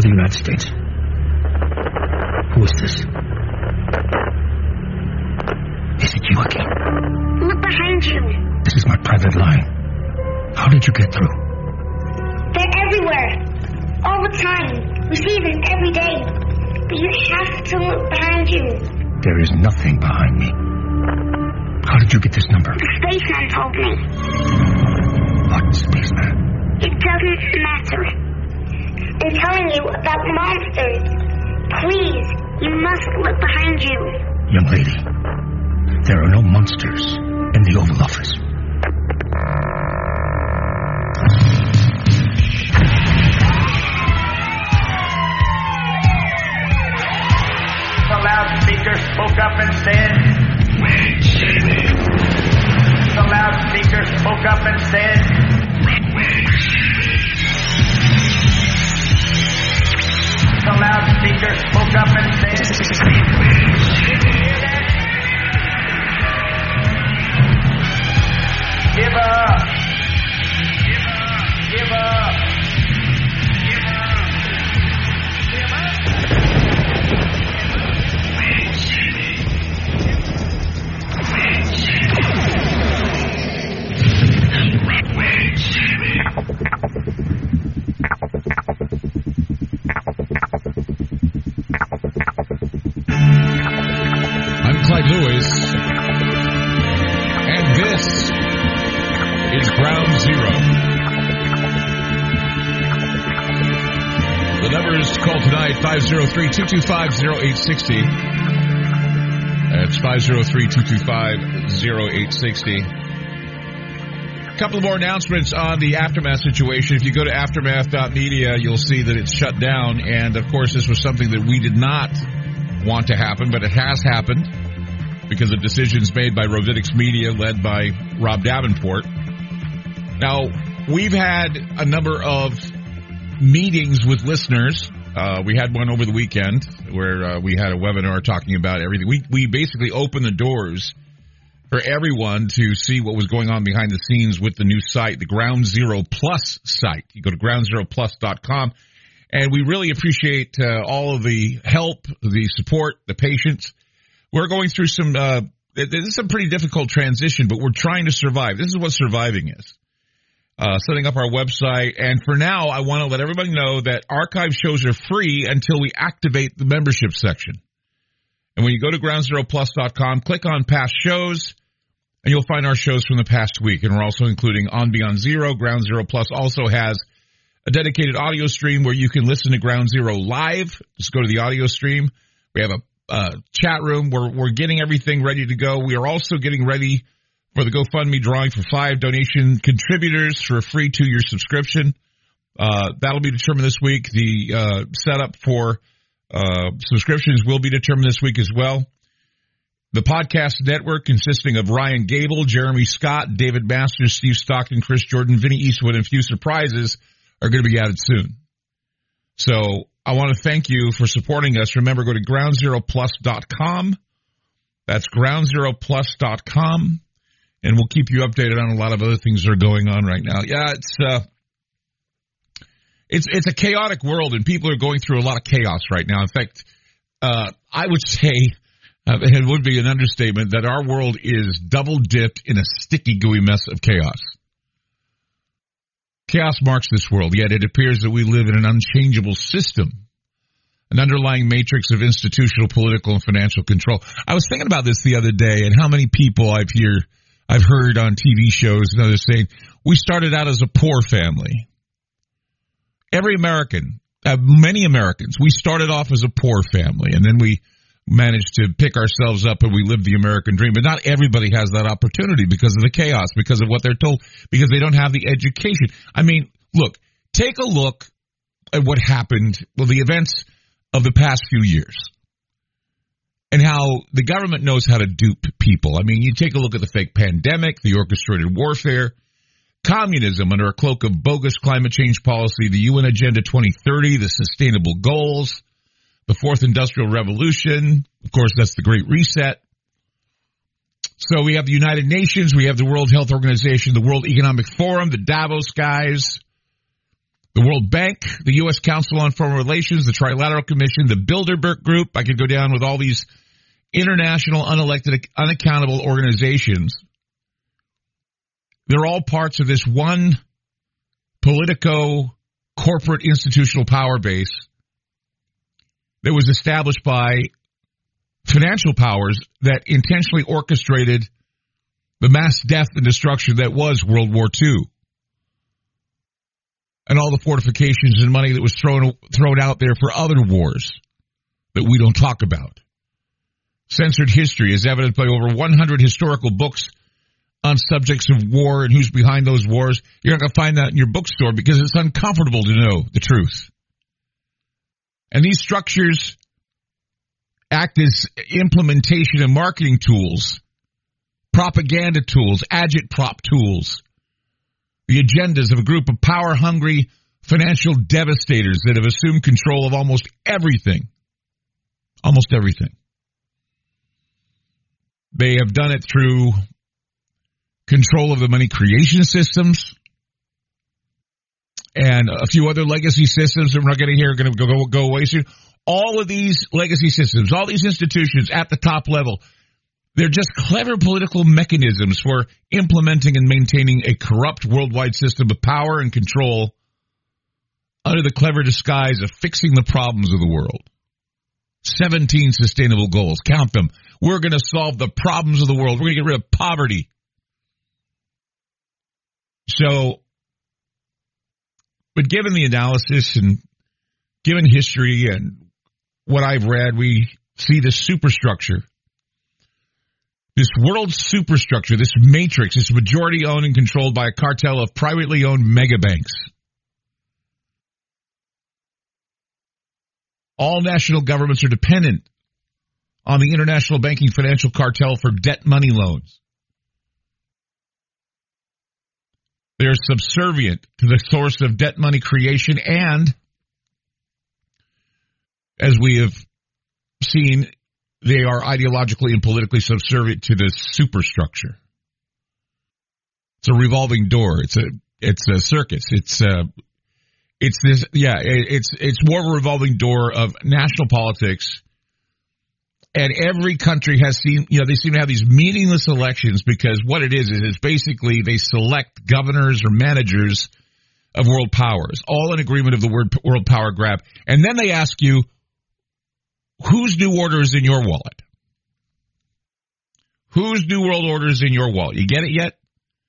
the United States. Who is this? Is it you again? Look behind you. This is my private line. How did you get through? They're everywhere. All the time. We see them every day. But you have to look behind you. There is nothing behind me. How did you get this number? The spaceman told me. What spaceman? It doesn't matter. I'm telling you about monsters. Please, you must look behind you. Young lady, there are no monsters in the Oval Office. The loudspeaker spoke up and said, the loudspeaker spoke up and said, the loudspeaker spoke up and said, give up, give up, give up, I'm Clyde Lewis, and this is Ground Zero. The numbers to call tonight, 503-225-0860. That's 503-225-0860. A couple of more announcements on the Aftermath situation. If you go to aftermath.media, you'll see that it's shut down. And, of course, this was something that we did not want to happen, but it has happened because of decisions made by Rovidix Media, led by Rob Davenport. Now, we've had a number of meetings with listeners. We had one over the weekend where we had a webinar talking about everything. We basically opened the doors for everyone to see what was going on behind the scenes with the new site, the Ground Zero Plus site. You go to groundzeroplus.com. And we really appreciate all of the help, the support, the patience. We're going through this is a pretty difficult transition, but we're trying to survive. This is what surviving is. Setting up our website. And for now, I want to let everybody know that archive shows are free until we activate the membership section. And when you go to groundzeroplus.com, click on past shows, and you'll find our shows from the past week. And we're also including On Beyond Zero. Ground Zero Plus also has a dedicated audio stream where you can listen to Ground Zero live. Just go to the audio stream. We have a chat room. We're getting everything ready to go. We are also getting ready for the GoFundMe drawing for 5 donation contributors for a free 2-year subscription. That'll be determined this week. The setup for subscriptions will be determined this week as well. The podcast network, consisting of Ryan Gable, Jeremy Scott, David Masters, Steve Stockton, Chris Jordan, Vinny Eastwood, and a few surprises, are going to be added soon. So I want to thank you for supporting us. Remember, go to groundzeroplus.com. That's groundzeroplus.com. And we'll keep you updated on a lot of other things that are going on right now. Yeah, it's a chaotic world, and people are going through a lot of chaos right now. In fact, I would say, and it would be an understatement, that our world is double-dipped in a sticky, gooey mess of chaos. Chaos marks this world, yet it appears that we live in an unchangeable system, an underlying matrix of institutional, political, and financial control. I was thinking about this the other day, and how many people I've heard on TV shows and others saying, we started out as a poor family. Every American, many Americans, we started off as a poor family, and then we managed to pick ourselves up and we lived the American dream. But not everybody has that opportunity because of the chaos, because of what they're told, because they don't have the education. I mean, look, take a look at what happened, well, the events of the past few years, and how the government knows how to dupe people. I mean, you take a look at the fake pandemic, the orchestrated warfare, communism under a cloak of bogus climate change policy, the UN Agenda 2030, the sustainable goals, the Fourth Industrial Revolution. Of course, that's the Great Reset. So we have the United Nations, we have the World Health Organization, the World Economic Forum, the Davos guys, the World Bank, the U.S. Council on Foreign Relations, the Trilateral Commission, the Bilderberg Group. I could go down with all these international, unelected, unaccountable organizations. They're all parts of this one politico-corporate institutional power base that was established by financial powers that intentionally orchestrated the mass death and destruction that was World War II. And all the fortifications and money that was thrown out there for other wars that we don't talk about. Censored history is evidenced by over 100 historical books on subjects of war and who's behind those wars. You're not going to find that in your bookstore because it's uncomfortable to know the truth. And these structures act as implementation and marketing tools, propaganda tools, agitprop tools, the agendas of a group of power-hungry financial devastators that have assumed control of almost everything. Almost everything. They have done it through control of the money creation systems and a few other legacy systems that we're not going to hear are going to go away soon. All of these legacy systems, all these institutions at the top level, they're just clever political mechanisms for implementing and maintaining a corrupt worldwide system of power and control under the clever disguise of fixing the problems of the world. 17 sustainable goals. Count them. We're going to solve the problems of the world. We're going to get rid of poverty. So, but given the analysis and given history and what I've read, we see this superstructure. This world superstructure, this matrix, is majority owned and controlled by a cartel of privately owned mega banks. All national governments are dependent on the international banking financial cartel for debt money loans. They are subservient to the source of debt money creation and, as we have seen, they are ideologically and politically subservient to the superstructure. It's a revolving door. It's a circus. It's more of a revolving door of national politics. And every country has seen, they seem to have these meaningless elections because what it is basically they select governors or managers of world powers, all in agreement of the word world power grab. And then they ask you, whose new order is in your wallet? Whose new world order is in your wallet? You get it yet?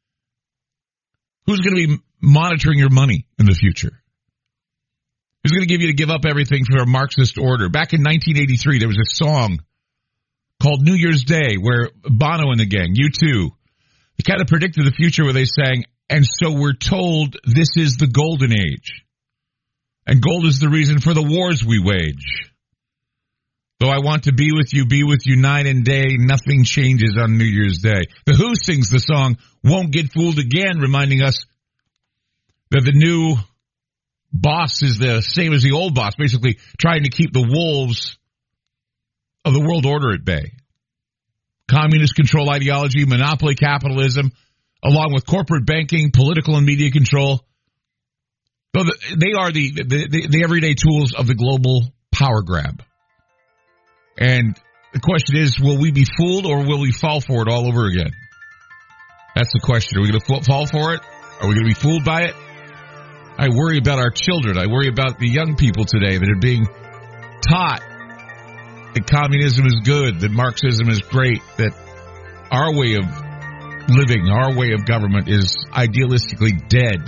Who's going to be monitoring your money in the future? Who's going to give you to give up everything for a Marxist order? Back in 1983, there was a song called New Year's Day where Bono and the gang, U2, they kind of predicted the future where they sang, and so we're told this is the golden age. And gold is the reason for the wars we wage. Though I want to be with you night and day, nothing changes on New Year's Day. The Who sings the song, Won't Get Fooled Again, reminding us that the new boss is the same as the old boss, basically trying to keep the wolves of the world order at bay. Communist control ideology, monopoly capitalism, along with corporate banking, political and media control. They are the everyday tools of the global power grab. And the question is, will we be fooled or will we fall for it all over again? That's the question. Are we going to fall for it? Are we going to be fooled by it? I worry about our children. I worry about the young people today that are being taught that communism is good, that Marxism is great, that our way of living, our way of government is idealistically dead.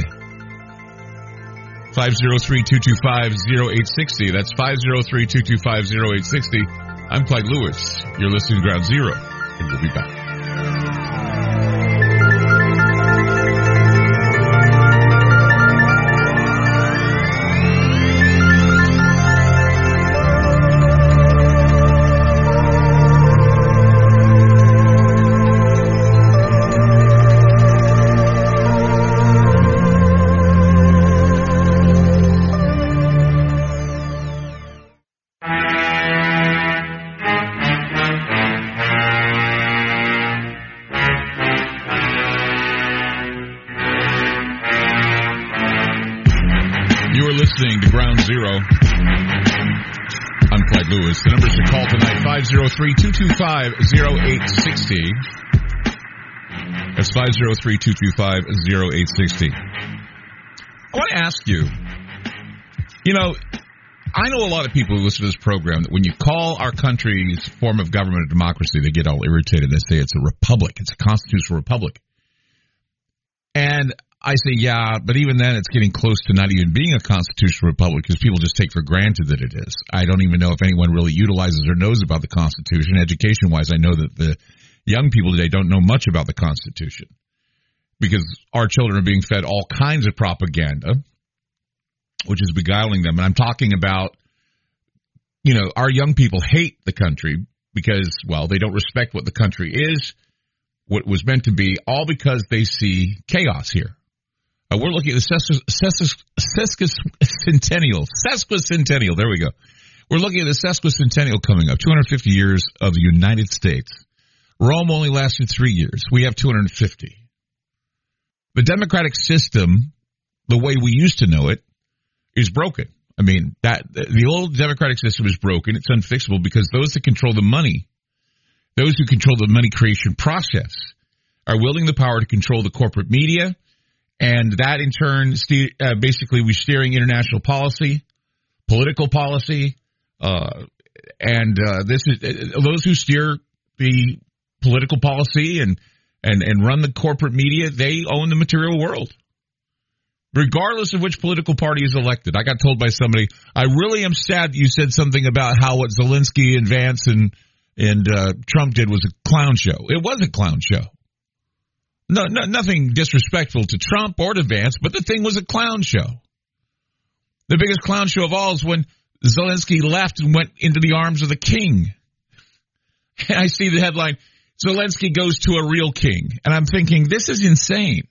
503-225-0860. That's 503-225-0860. I'm Clyde Lewis. You're listening to Ground Zero, and we'll be back. Lewis. The numbers to call tonight, 503-225-0860. That's 503-225-0860. I want to ask you, I know a lot of people who listen to this program that when you call our country's form of government a democracy, they get all irritated. They say it's a republic. It's a constitutional republic. And I say, yeah, but even then it's getting close to not even being a constitutional republic because people just take for granted that it is. I don't even know if anyone really utilizes or knows about the Constitution. Education-wise, I know that the young people today don't know much about the Constitution because our children are being fed all kinds of propaganda, which is beguiling them. And I'm talking about, our young people hate the country because, well, they don't respect what the country is, what was meant to be, all because they see chaos here. We're looking at the sesquicentennial. There we go. We're looking at the sesquicentennial coming up, 250 years of the United States. Rome only lasted 3 years. We have 250. The democratic system, the way we used to know it, is broken. I mean, the old democratic system is broken. It's unfixable because those that control the money, those who control the money creation process, are wielding the power to control the corporate media, and that in turn, basically, we're steering international policy, political policy, and this is those who steer the political policy and run the corporate media. They own the material world, regardless of which political party is elected. I got told by somebody, I really am sad that you said something about how what Zelensky and Vance and Trump did was a clown show. It was a clown show. No, nothing disrespectful to Trump or to Vance, but the thing was a clown show. The biggest clown show of all is when Zelensky left and went into the arms of the king. And I see the headline, Zelensky goes to a real king. And I'm thinking, this is insane.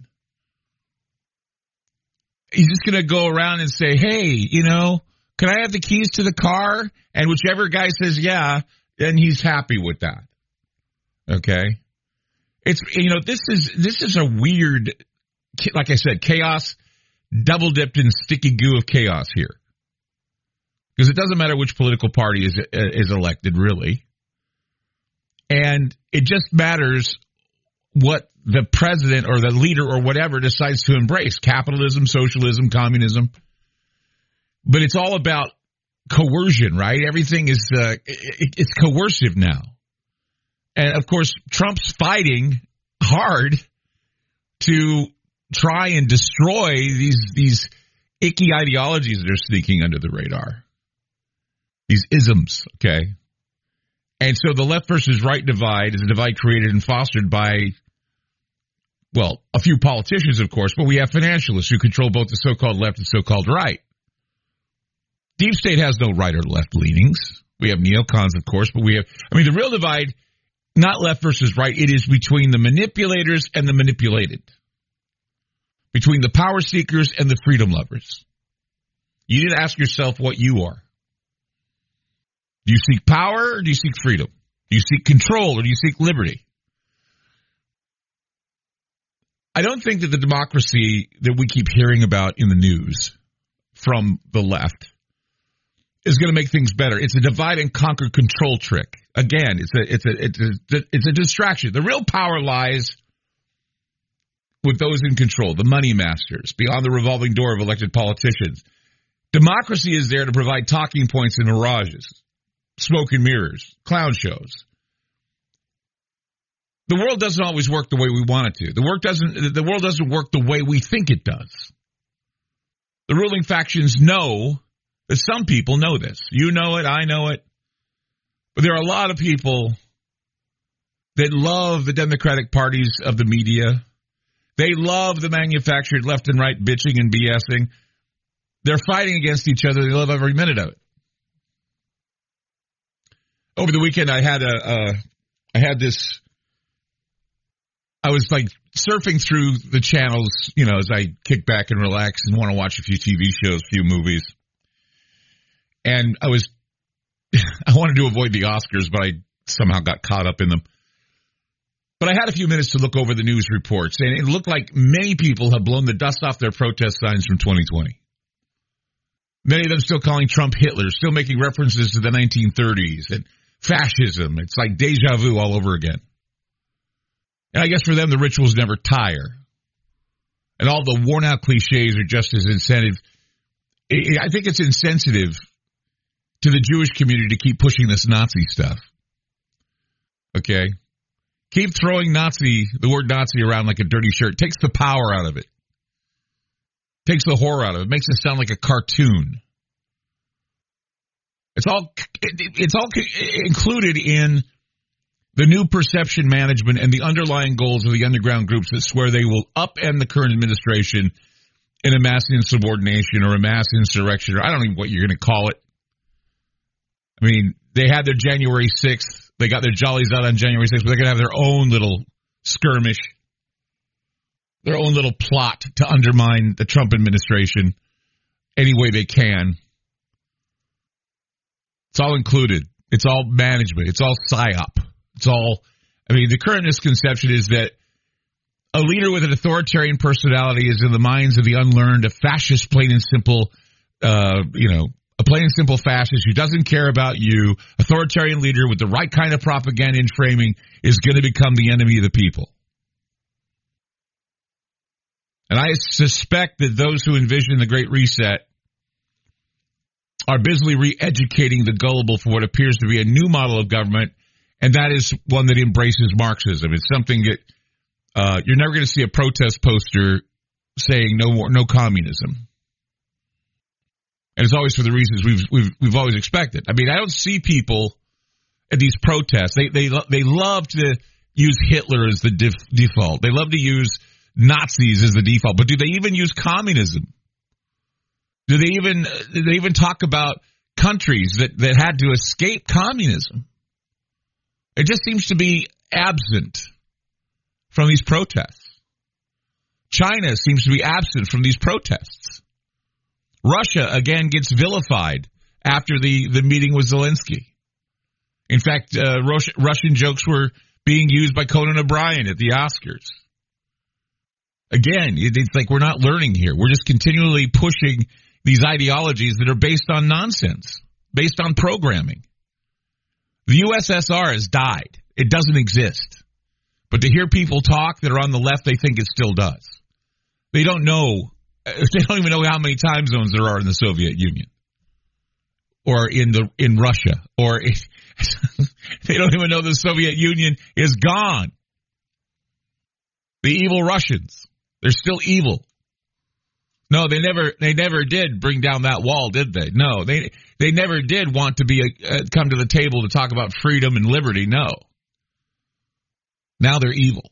He's just going to go around and say, hey, can I have the keys to the car? And whichever guy says yeah, then he's happy with that. Okay? It's, this is a weird, like I said, chaos, double dipped in sticky goo of chaos here. Because it doesn't matter which political party is elected, really. And it just matters what the president or the leader or whatever decides to embrace. Capitalism, socialism, communism. But it's all about coercion, right? Everything is, it's coercive now. And, of course, Trump's fighting hard to try and destroy these icky ideologies that are sneaking under the radar. These isms, okay? And so the left versus right divide is a divide created and fostered by, well, a few politicians, of course, but we have financialists who control both the so-called left and so-called right. Deep state has no right or left leanings. We have neocons, of course, but the real divide, not left versus right, it is between the manipulators and the manipulated. Between the power seekers and the freedom lovers. You need to ask yourself what you are. Do you seek power or do you seek freedom? Do you seek control or do you seek liberty? I don't think that the democracy that we keep hearing about in the news from the left is going to make things better. It's a divide and conquer control trick. Again, it's a distraction. The real power lies with those in control, the money masters, beyond the revolving door of elected politicians. Democracy is there to provide talking points and mirages, smoke and mirrors, clown shows. The world doesn't always work the way we want it to. The world doesn't work the way we think it does. The ruling factions know that some people know this. You know it, I know it. But there are a lot of people that love the Democratic parties of the media. They love the manufactured left and right bitching and BSing. They're fighting against each other. They love every minute of it. Over the weekend, I was like surfing through the channels, as I kick back and relax and want to watch a few TV shows, a few movies. And I wanted to avoid the Oscars, but I somehow got caught up in them. But I had a few minutes to look over the news reports, and it looked like many people have blown the dust off their protest signs from 2020. Many of them still calling Trump Hitler, still making references to the 1930s and fascism. It's like deja vu all over again. And I guess for them, the rituals never tire. And all the worn-out cliches are just as insensitive. I think it's insensitive to the Jewish community to keep pushing this Nazi stuff. Okay? Keep throwing the word Nazi around like a dirty shirt. Takes the power out of it. Takes the horror out of it. Makes it sound like a cartoon. It's all included in the new perception management and the underlying goals of the underground groups that swear they will upend the current administration in a mass insubordination or a mass insurrection, or I don't know what you're going to call it. I mean, they had their January 6th. They got their jollies out on January 6th, but they're going to have their own little skirmish, their own little plot to undermine the Trump administration any way they can. It's all included. It's all management. It's all psyop. The current misconception is that a leader with an authoritarian personality is in the minds of the unlearned, a fascist, plain and simple, a plain and simple fascist who doesn't care about you. Authoritarian leader with the right kind of propaganda and framing is going to become the enemy of the people. And I suspect that those who envision the Great Reset are busily re-educating the gullible for what appears to be a new model of government, and that is one that embraces Marxism. It's something that you're never going to see a protest poster saying no communism. And it's always for the reasons we've always expected. I mean, I don't see people at these protests. They love to use Hitler as the default. They love to use Nazis as the default. But do they even use communism? Do they even talk about countries that had to escape communism? It just seems to be absent from these protests. China seems to be absent from these protests. Russia, again, gets vilified after the meeting with Zelensky. In fact, Russian jokes were being used by Conan O'Brien at the Oscars. Again, it's like we're not learning here. We're just continually pushing these ideologies that are based on nonsense, based on programming. The USSR has died. It doesn't exist. But to hear people talk that are on the left, they think it still does. They don't know. They don't even know how many time zones there are in the Soviet Union or in Russia. Or they don't even know the Soviet Union is gone. The evil Russians. They're still evil. No, they never did bring down that wall, did they? No, they never did want to be come to the table to talk about freedom and liberty. No. Now they're evil.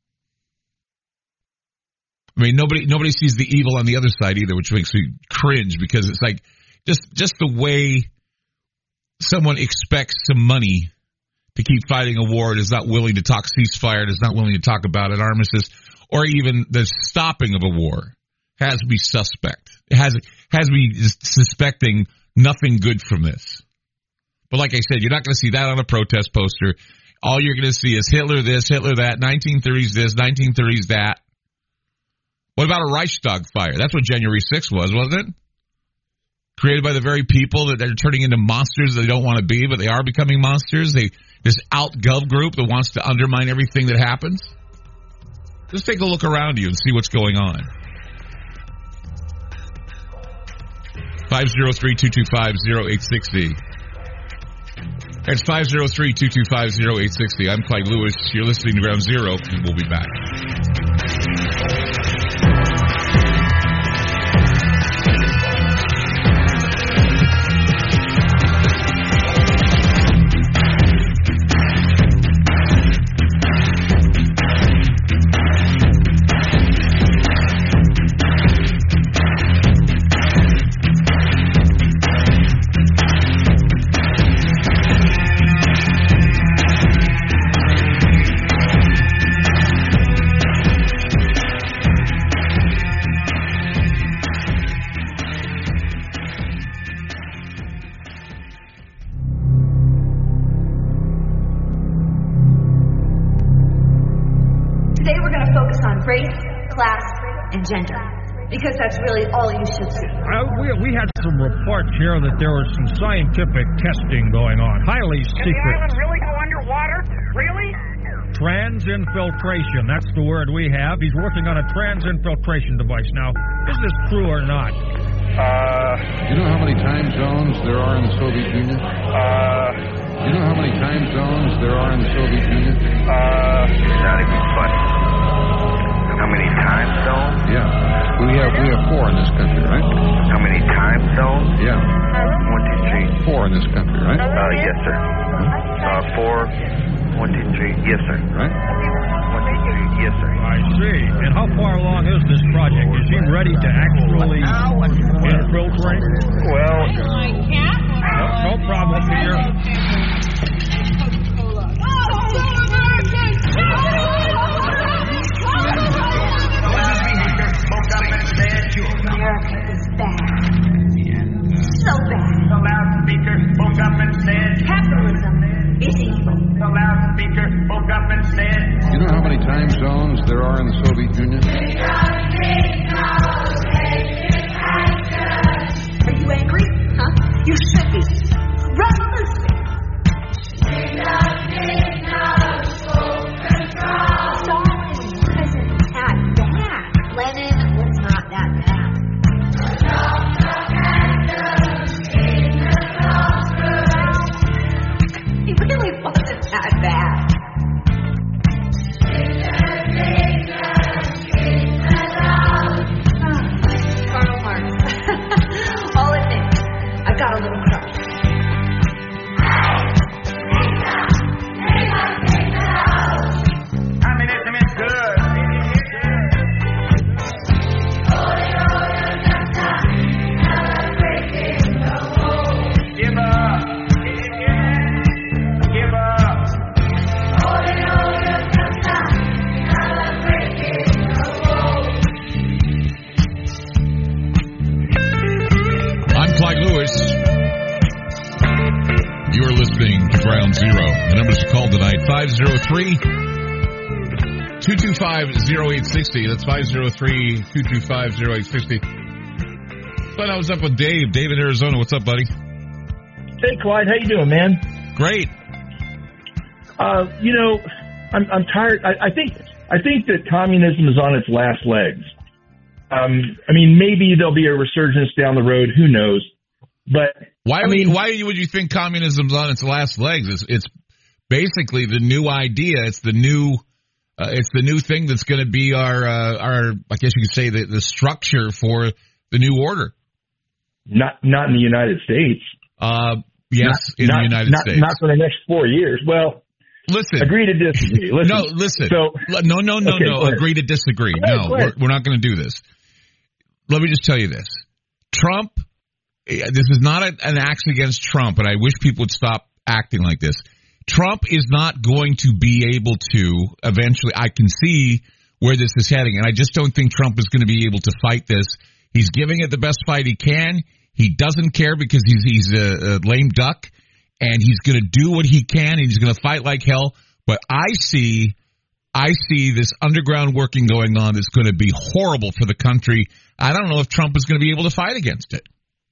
I mean, nobody sees the evil on the other side either, which makes me cringe because it's like just the way someone expects some money to keep fighting a war and is not willing to talk ceasefire, and is not willing to talk about an armistice, or even the stopping of a war. Has me suspect. It has me suspecting nothing good from this. But like I said, you're not going to see that on a protest poster. All you're going to see is Hitler this, Hitler that, 1930s this, 1930s that. What about a Reichstag fire? That's what January 6th was, wasn't it? Created by the very people that are turning into monsters they don't want to be, but they are becoming monsters. This out-gov group that wants to undermine everything that happens. Just take a look around you and see what's going on. 503-225-0860. It's 503-225-0860. I'm Clyde Lewis. You're listening to Ground Zero, and we'll be back. Today we're going to focus on race, class, and gender. because that's really all you should see. We had some reports here that there was some scientific testing going on, highly secret. Can the island really go underwater? Really? Transinfiltration, that's the word we have. He's working on a transinfiltration device. Now, is this true or not? You know how many time zones there are in the Soviet Union? You know how many time zones there are in the Soviet Union? Not even funny. How many time zones? Yeah. We have 4 in this country, right? How many time zones? Yeah. 1, 2, 3. 4 in this country, right? Yes, sir. 4. 1, 2, 3. Yes, sir. Right? 1, 2, 3. Yes, sir. I see. And how far along is this project? Is he ready to actually infiltrate? Well, no problem, Peter. America is bad. So bad. The loudspeaker spoke up and said, Capitalism is evil. the loudspeaker spoke up and said, You know how many time zones there are in the Soviet Union? Are you angry? Huh? You should be. Revolution. Stalin wasn't that bad. Lenin was not that bad. He really wasn't that bad. Karl Marx. I'll admit, I got a little crush. communism is good. Give up. Give up. I'm Clyde Lewis. You're listening to Ground Zero. The numbers to call tonight, 503-225-0860. That's 503-225-0860. But I was up with Dave. Dave in Arizona. What's up, buddy? Hey, Clyde, how you doing, man? Great. I'm tired. I think that communism is on its last legs. Maybe there'll be a resurgence down the road. Who knows? But why would you think communism's on its last legs? It's basically the new idea. It's the new thing that's going to be our I guess you could say the structure for the new order. Not in the United States. Yes, in the United States. Not for the next 4 years. Well, listen. Agree to disagree. Listen. No, listen. So, no. Okay, Agree to disagree. No, we're not going to do this. Let me just tell you this. Trump, this is not an action against Trump, and I wish people would stop acting like this. Trump is not going to be able to eventually, I can see where this is heading, and I just don't think Trump is going to be able to fight this. He's giving it the best fight he can. He doesn't care because he's a lame duck, and he's going to do what he can, and he's going to fight like hell. But I see this underground working going on that's going to be horrible for the country. I don't know if Trump is going to be able to fight against it.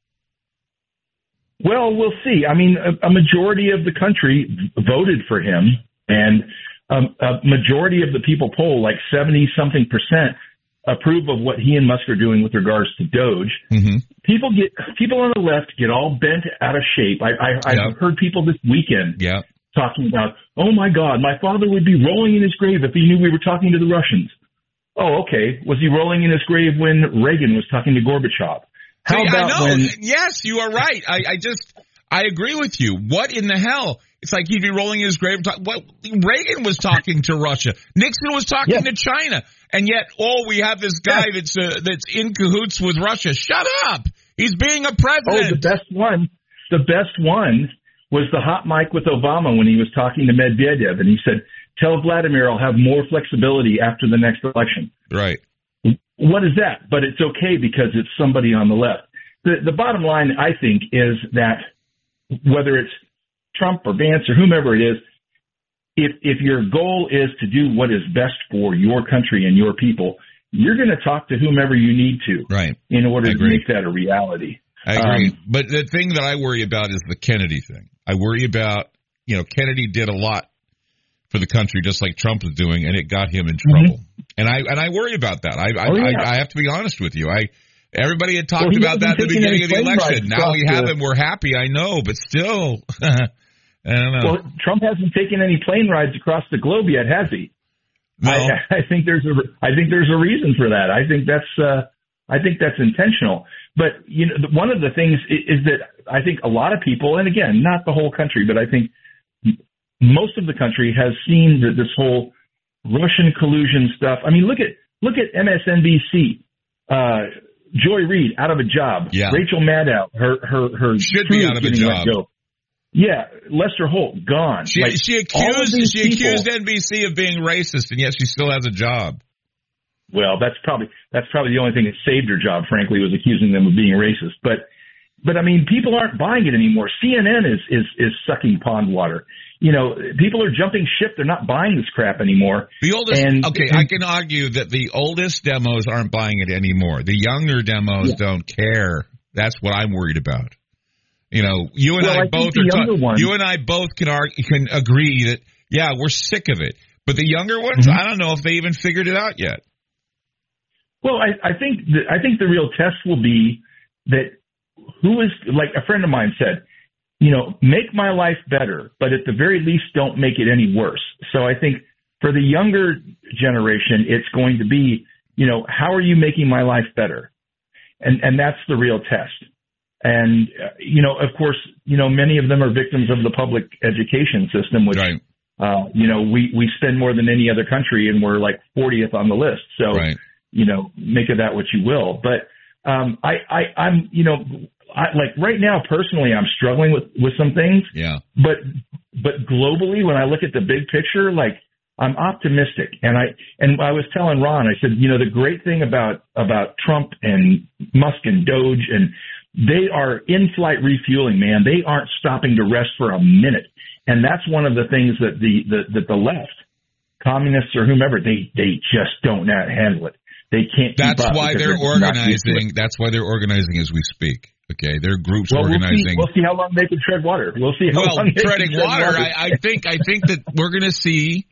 Well, we'll see. I mean, a majority of the country voted for him, and a majority of the people polled, like 70-something%, approve of what he and Musk are doing with regards to Doge. Mm-hmm. People on the left get all bent out of shape. I've heard people this weekend talking about, oh my God, my father would be rolling in his grave if he knew we were talking to the Russians. Oh, okay. Was he rolling in his grave when Reagan was talking to Gorbachev? Yes, you are right. I agree with you. What in the hell? It's like he'd be rolling in his grave. Reagan was talking to Russia. Nixon was talking to China. And yet, we have this guy that's in cahoots with Russia. Shut up. He's being a president. Oh, the best one was the hot mic with Obama when he was talking to Medvedev. And he said, tell Vladimir I'll have more flexibility after the next election. Right. What is that? But it's okay because it's somebody on the left. The bottom line, I think, is that whether it's Trump or Vance or whomever it is, if your goal is to do what is best for your country and your people, you're going to talk to whomever you need to, right, in order to make that a reality. I agree. But the thing that I worry about is the Kennedy thing. I worry about, Kennedy did a lot for the country, just like Trump is doing, and it got him in trouble. And I worry about that. I have to be honest with you. Everybody had talked about that at the beginning of the election. Now we have him. We're happy. I know, but still, I don't know. Well, Trump hasn't taken any plane rides across the globe yet, has he? No. I think there's a reason for that. I think that's intentional. But one of the things is that I think a lot of people, and again, not the whole country, but I think most of the country has seen this whole Russian collusion stuff. I mean, look at MSNBC. Joy Reid out of a job. Yeah. Rachel Maddow, her should be out of a job. Yeah, Lester Holt gone. She accused NBC of being racist, and yet she still has a job. Well, that's probably the only thing that saved her job, frankly, was accusing them of being racist. But I mean, people aren't buying it anymore. CNN is sucking pond water. People are jumping ship. They're not buying this crap anymore. The oldest, I can argue that the oldest demos aren't buying it anymore. The younger demos don't care. That's what I'm worried about. You and I both can agree that we're sick of it. But the younger ones, I don't know if they even figured it out yet. Well, I think the real test will be that who is, like a friend of mine said, make my life better, but at the very least don't make it any worse. So I think for the younger generation, it's going to be, how are you making my life better? And that's the real test. And, of course, many of them are victims of the public education system, which, right. We spend more than any other country, and we're like 40th on the list. So, right. Make of that what you will. But I'm like right now, personally, I'm struggling with some things. Yeah. But globally, when I look at the big picture, like I'm optimistic. And I was telling Ron, I said, the great thing about Trump and Musk and Doge, and they are in-flight refueling, man. They aren't stopping to rest for a minute. And that's one of the things that the left, communists or whomever, they just don't know how to handle it. They can't keep up. That's why they're organizing. That's why they're organizing as we speak. Okay, their groups organizing. We'll see how long they can tread water. We'll see how long they treading can tread water. I think that we're going to see.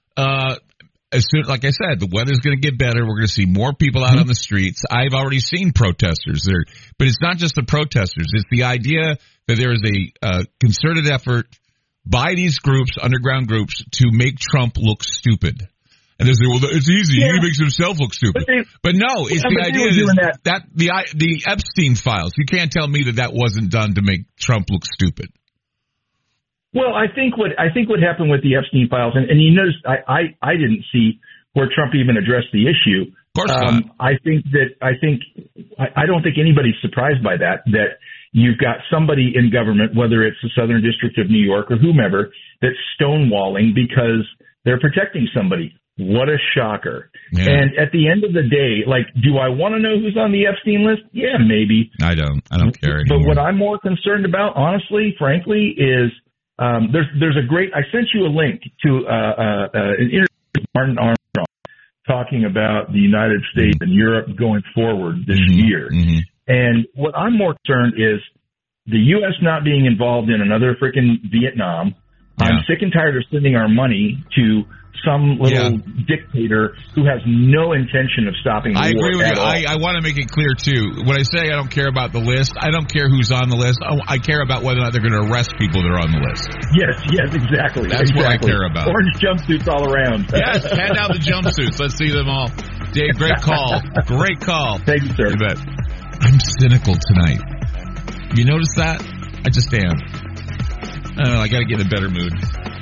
As soon, like I said, the weather's going to get better. We're going to see more people out on the streets. I've already seen protesters there, but it's not just the protesters. It's the idea that there is a concerted effort by these groups, underground groups, to make Trump look stupid. And they say, well, it's easy. Yeah. He makes himself look stupid. But no, it's the idea that the Epstein files. You can't tell me that wasn't done to make Trump look stupid. Well, I think what happened with the Epstein files, and you notice I didn't see where Trump even addressed the issue. Of course not. I don't think anybody's surprised by that you've got somebody in government, whether it's the Southern District of New York or whomever, that's stonewalling because they're protecting somebody. What a shocker. Yeah. And at the end of the day, like, do I want to know who's on the Epstein list? Yeah, maybe. I don't care anymore. But what I'm more concerned about, honestly, frankly, is there's a great, I sent you a link to an interview with Martin Armstrong talking about the United States and Europe going forward this year. Mm-hmm. And what I'm more concerned is the U.S. not being involved in another freaking Vietnam. Yeah. I'm sick and tired of sending our money to some little dictator who has no intention of stopping the war. I agree with you. I want to make it clear, too. When I say I don't care about the list, I don't care who's on the list. I care about whether or not they're going to arrest people that are on the list. Yes, exactly. That's what I care about. Orange jumpsuits all around. Yes, hand out the jumpsuits. Let's see them all. Dave, great call. Great call. Thank you, sir. You bet. I'm cynical tonight. You notice that? I just am. I don't know, I got to get in a better mood.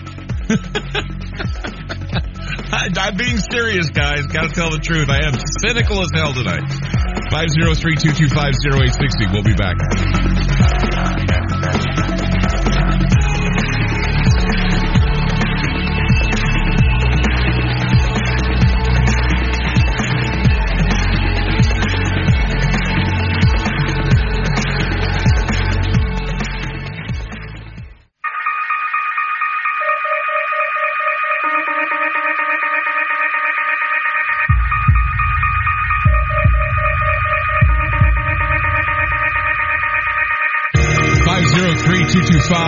I'm being serious, guys. Got to tell the truth. I am cynical as hell tonight. 503-225-0860. We'll be back.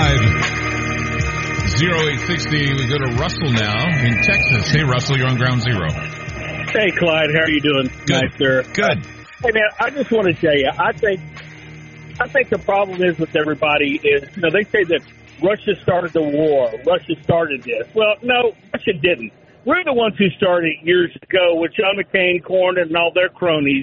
855-0860. We go to Russell now in Texas. Hey, Russell, you're on Ground Zero. Hey, Clyde, how are you doing? Good. Nice, sir. Good. Hey, man, I just want to tell you, I think the problem is with everybody is, they say that Russia started the war. Russia started this. Well, no, Russia didn't. We're the ones who started it years ago with John McCain, Cornyn, and all their cronies,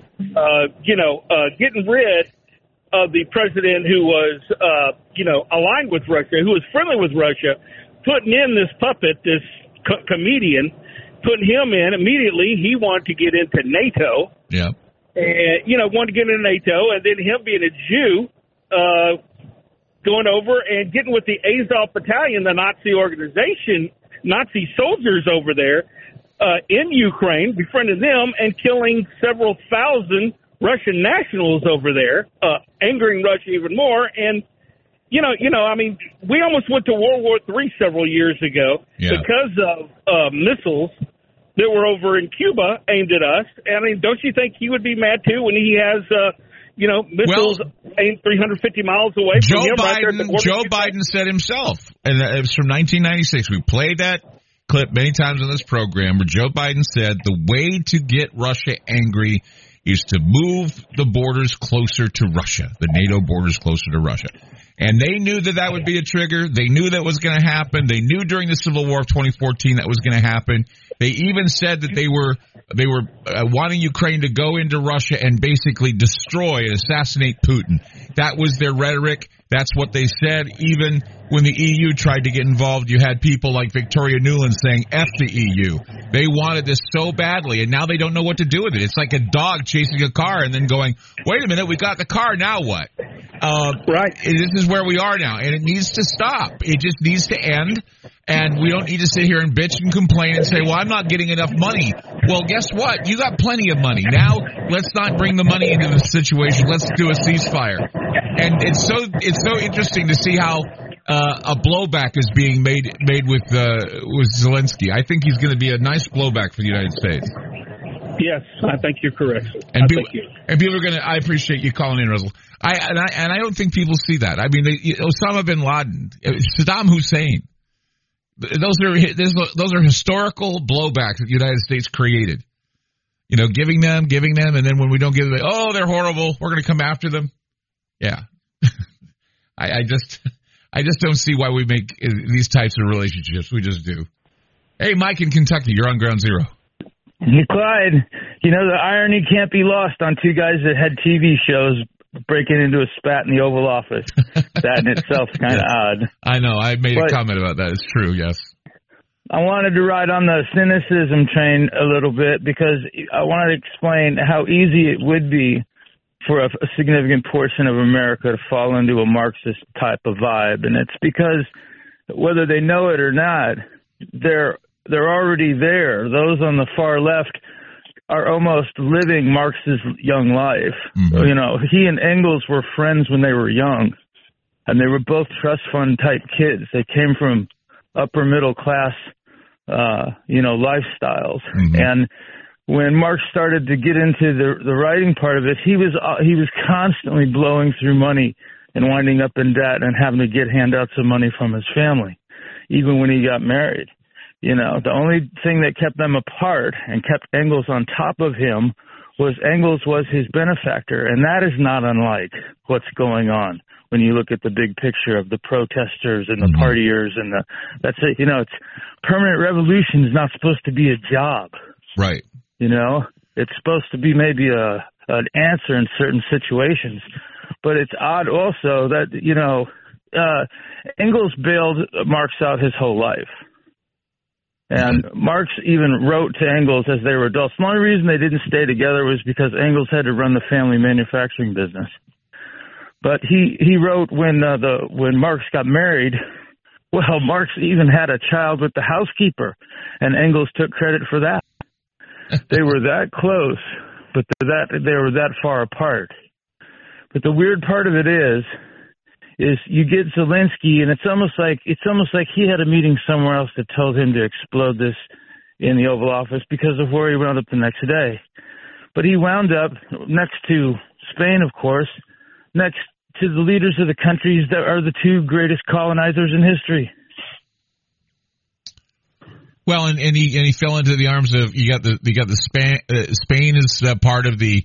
getting rid of the president who was, aligned with Russia, who was friendly with Russia, putting in this puppet, this comedian, putting him in. Immediately, he wanted to get into NATO. Yeah. And, wanted to get into NATO, and then him being a Jew, going over and getting with the Azov Battalion, the Nazi organization, Nazi soldiers over there in Ukraine, befriending them and killing several thousand Russian nationals over there, angering Russia even more. And, we almost went to World War III several years ago because of missiles that were over in Cuba aimed at us. And, don't you think he would be mad, too, when he has, missiles aimed 350 miles away from him? Joe Biden said himself, and it was from 1996. We played that clip many times on this program where Joe Biden said the way to get Russia angry is to move the borders closer to Russia, the NATO borders closer to Russia. And they knew that would be a trigger. They knew that was going to happen. They knew during the Civil War of 2014 that was going to happen. They even said that they were wanting Ukraine to go into Russia and basically destroy and assassinate Putin. That was their rhetoric. That's what they said. Even when the EU tried to get involved, you had people like Victoria Nuland saying, F the EU. They wanted this so badly, and now they don't know what to do with it. It's like a dog chasing a car and then going, wait a minute, we got the car, now what? Right. This is where we are now, and it needs to stop. It just needs to end, and we don't need to sit here and bitch and complain and say, well, I'm not getting enough money. Well, guess what? You got plenty of money. Now, let's not bring the money into the situation. Let's do a ceasefire. And it's so interesting to see how a blowback is being made with Zelensky. I think he's going to be a nice blowback for the United States. Yes, I think you're correct. And people are going to. I appreciate you calling in, Russell. I don't think people see that. I mean, Osama bin Laden, Saddam Hussein. Those are historical blowbacks that the United States created. Giving them, and then when we don't give them, they're horrible. We're going to come after them. Yeah, I just don't see why we make these types of relationships. We just do. Hey, Mike in Kentucky, you're on Ground Zero. Hey, Clyde, the irony can't be lost on two guys that had TV shows breaking into a spat in the Oval Office. That in itself is kind of odd. I know. I made a comment about that. It's true, yes. I wanted to ride on the cynicism train a little bit because I wanted to explain how easy it would be for a significant portion of America to fall into a Marxist type of vibe. And it's because whether they know it or not, they're already there. Those on the far left are almost living Marx's young life. Mm-hmm. He and Engels were friends when they were young, and they were both trust fund type kids. They came from upper middle class, lifestyles. Mm-hmm. And when Marx started to get into the writing part of it, he was constantly blowing through money and winding up in debt and having to get handouts of money from his family, even when he got married. The only thing that kept them apart and kept Engels on top of him was Engels was his benefactor, and that is not unlike what's going on when you look at the big picture of the protesters and the partiers and that's it. It's permanent revolution is not supposed to be a job, right? It's supposed to be maybe an answer in certain situations, but it's odd also that Engels bailed Marx out his whole life. And Marx even wrote to Engels as they were adults. The only reason they didn't stay together was because Engels had to run the family manufacturing business. But he wrote when Marx got married, well, Marx even had a child with the housekeeper, and Engels took credit for that. They were that close, but they were that far apart. But the weird part of it is you get Zelensky, and it's almost like he had a meeting somewhere else that told him to explode this in the Oval Office because of where he wound up the next day. But he wound up next to Spain, of course, next to the leaders of the countries that are the two greatest colonizers in history. Well, and he fell into the arms of Spain is part of the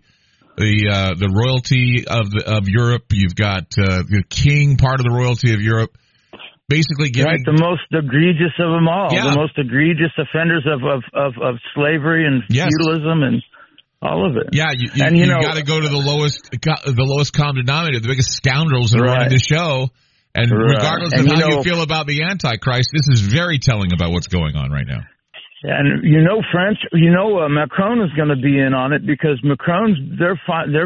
royalty of Europe. You've got the king, part of the royalty of Europe. Basically, giving the most egregious of them all, the most egregious offenders of slavery and feudalism and all of it. Yeah, you got to go to the lowest common denominator, the biggest scoundrels that are running the show. And regardless of how you feel about the Antichrist, this is very telling about what's going on right now. And Macron is going to be in on it because Macron's they're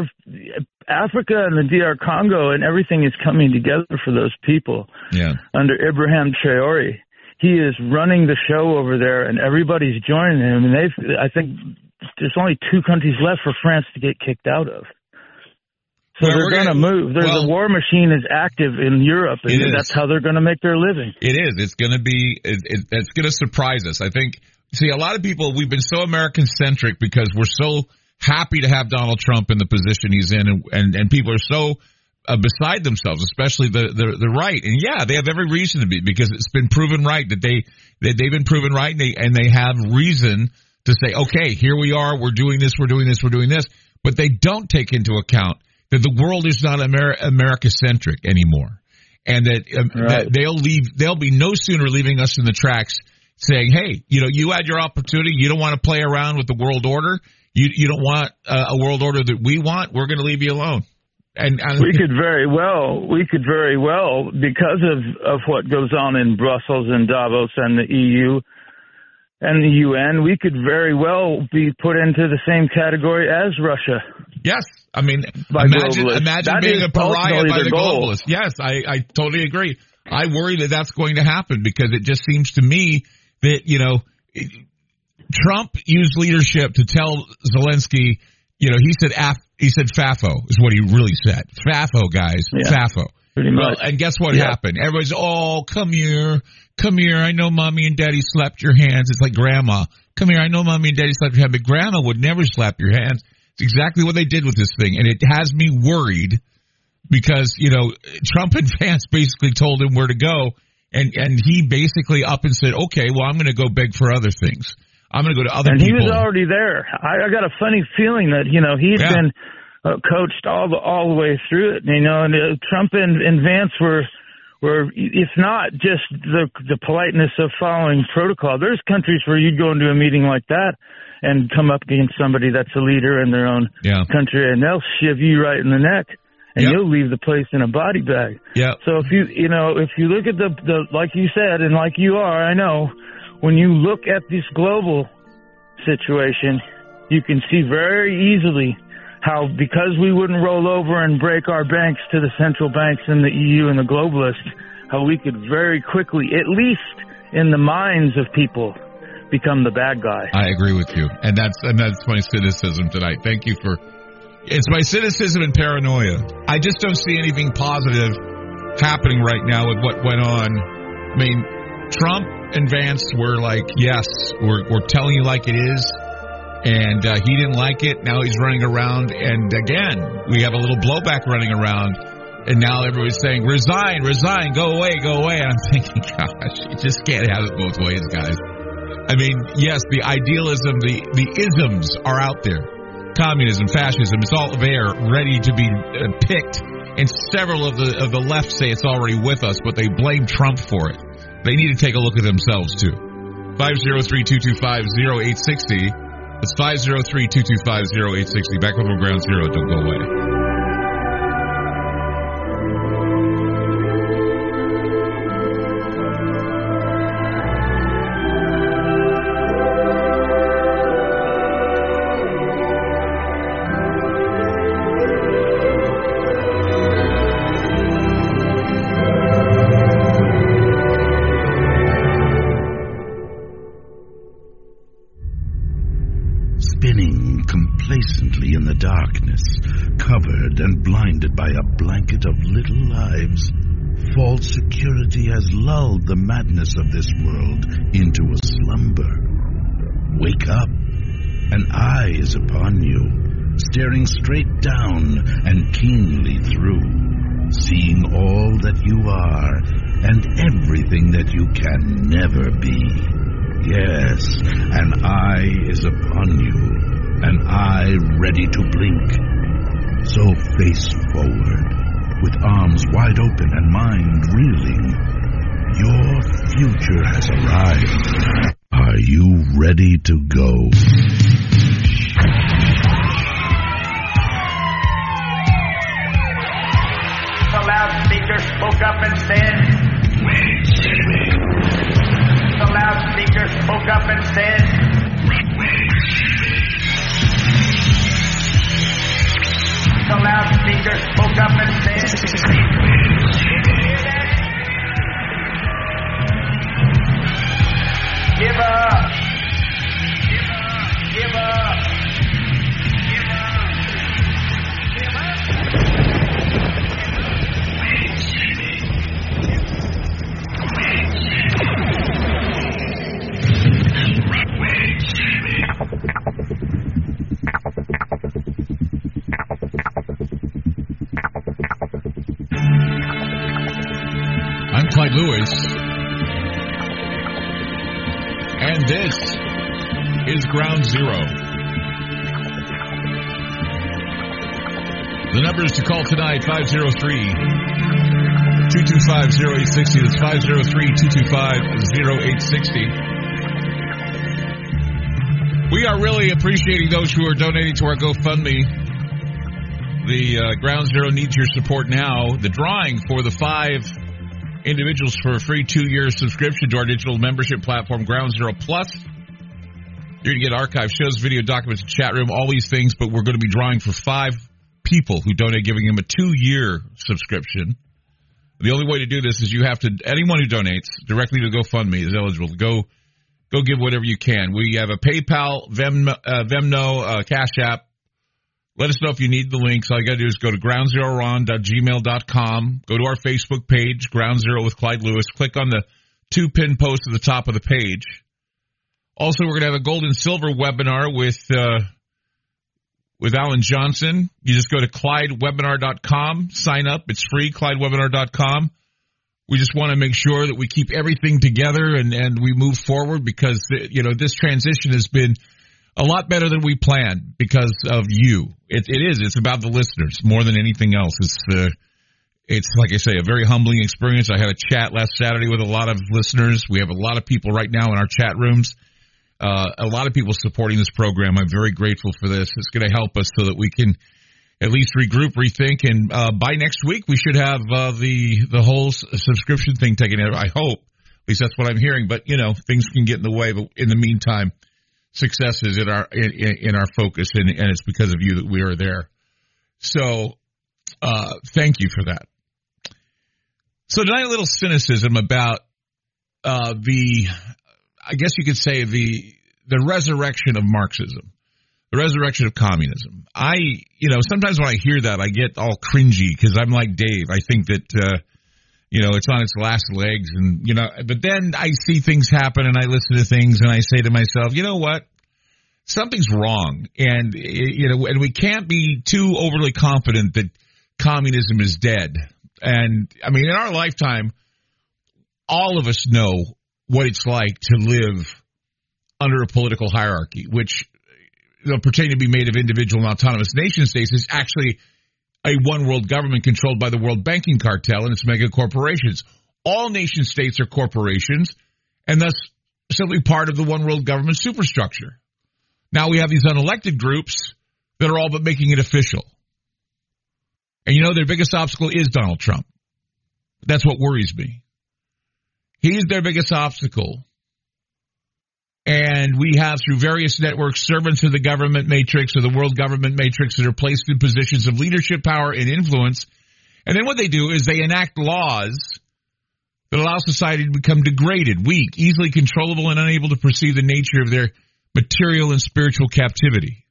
Africa and the DR Congo and everything is coming together for those people. Yeah. Under Ibrahim Traoré, he is running the show over there, and everybody's joining him. And I think there's only 2 countries left for France to get kicked out of. So they're going to move. The war machine is active in Europe, and that's how they're going to make their living. It is. It's going to be. It's going to surprise us. I think. See, a lot of people, we've been so American-centric because we're so happy to have Donald Trump in the position he's in, and people are so beside themselves, especially the right. And yeah, they have every reason to be, because it's been proven right that they've been proven right, and they have reason to say, okay, here we are, we're doing this, but they don't take into account that the world is not America-centric anymore, and that they'll be no sooner leaving us in the tracks, saying, hey, you had your opportunity. You don't want to play around with the world order. You don't want a world order that we want. We're going to leave you alone. And we could very well, because of what goes on in Brussels and Davos and the EU and the UN, we could very well be put into the same category as Russia. Yes. I mean, imagine being a pariah by the globalists. Yes, I totally agree. I worry that that's going to happen, because it just seems to me that, Trump used leadership to tell Zelensky, he said FAFO is what he really said. FAFO, guys. Yeah, FAFO. Pretty much. Well, and guess what happened? Everybody's, come here. I know mommy and daddy slapped your hands. It's like grandma. Come here. I know mommy and daddy slapped your hand, but grandma would never slap your hands. It's exactly what they did with this thing. And it has me worried because, Trump and Vance basically told him where to go. And he basically up and said, okay, well, I'm going to go beg for other things. I'm going to go to other people. And he was already there. I got a funny feeling that, he'd been coached all the way through it. And Trump and Vance were, if not just the politeness of following protocol, there's countries where you'd go into a meeting like that and come up against somebody that's a leader in their own country, and they'll shiv you right in the neck. And you'll leave the place in a body bag. Yeah. So if you look at the like you said, and like you are, I know, when you look at this global situation, you can see very easily how, because we wouldn't roll over and break our banks to the central banks in the EU and the globalists, how we could very quickly, at least in the minds of people, become the bad guy. I agree with you, and that's my cynicism tonight. Thank you for. It's my cynicism and paranoia. I just don't see anything positive happening right now with what went on. I mean, Trump and Vance were like, yes, we're telling you like it is. And he didn't like it. Now he's running around. And again, we have a little blowback running around. And now everybody's saying, resign, go away. And I'm thinking, gosh, you just can't have it both ways, guys. I mean, yes, the idealism, the isms are out there. Communism, fascism, it's all there, ready to be picked. And several of the left say it's already with us, but they blame Trump for it. They need to take a look at themselves, too. 503-225-0860. It's 503-225-0860. Back over Ground Zero. Don't go away. Complacently in the darkness, covered and blinded by a blanket of little lives, false security has lulled the madness of this world into a slumber. Wake up. An eye is upon you, staring straight down and keenly through. seeing all that you are and everything that you can never be. Yes, an eye is upon you, an eye ready to blink. So face forward, with arms wide open and mind reeling. Your future has arrived. Are you ready to go? The loudspeaker spoke up and said, the loudspeaker spoke up and said, the loudspeaker spoke up and said, give up, give up, give up, give up. I'm Clyde Lewis, and this is Ground Zero. The numbers to call tonight, 503-225-0860. That's 503-225-0860. We are really appreciating those who are donating to our GoFundMe. The Ground Zero needs your support now. The drawing for the 5 individuals for a free 2-year subscription to our digital membership platform, Ground Zero Plus. You're going to get archive shows, video documents, chat room, all these things, but we're going to be drawing for 5 people who donate, giving them a 2-year subscription. The only way to do this is you have to, anyone who donates directly to GoFundMe is eligible to go give whatever you can. We have a PayPal, Venmo, Cash App. Let us know if you need the links. All you got to do is go to groundzeroron.gmail.com. Go to our Facebook page, Ground Zero with Clyde Lewis. Click on the 2 pin posts at the top of the page. Also, we're going to have a gold and silver webinar with Alan Johnson. You just go to ClydeWebinar.com. Sign up. It's free, ClydeWebinar.com. We just want to make sure that we keep everything together and we move forward because, this transition has been a lot better than we planned because of you. It is. It's about the listeners more than anything else. It's like I say, a very humbling experience. I had a chat last Saturday with a lot of listeners. We have a lot of people right now in our chat rooms. A lot of people supporting this program. I'm very grateful for this. It's going to help us so that we can at least regroup, rethink, and by next week we should have the whole subscription thing taken out. I hope. At least that's what I'm hearing. But things can get in the way. But in the meantime, success is in our focus, and it's because of you that we are there. So thank you for that. So tonight, a little cynicism about I guess you could say the resurrection of Marxism, the resurrection of communism. Sometimes when I hear that, I get all cringy because I'm like Dave. I think that, it's on its last legs but then I see things happen and I listen to things and I say to myself, you know what? Something's wrong. And, and we can't be too overly confident that communism is dead. And I mean, in our lifetime, all of us know what it's like to live under a political hierarchy, which pertaining to be made of individual and autonomous nation states is actually a one world government controlled by the world banking cartel and its mega corporations. All nation states are corporations and thus simply part of the one world government superstructure. Now we have these unelected groups that are all but making it official. And their biggest obstacle is Donald Trump. That's what worries me. He's their biggest obstacle. And we have, through various networks, servants of the government matrix or the world government matrix that are placed in positions of leadership, power, and influence. And then what they do is they enact laws that allow society to become degraded, weak, easily controllable, and unable to perceive the nature of their material and spiritual captivity.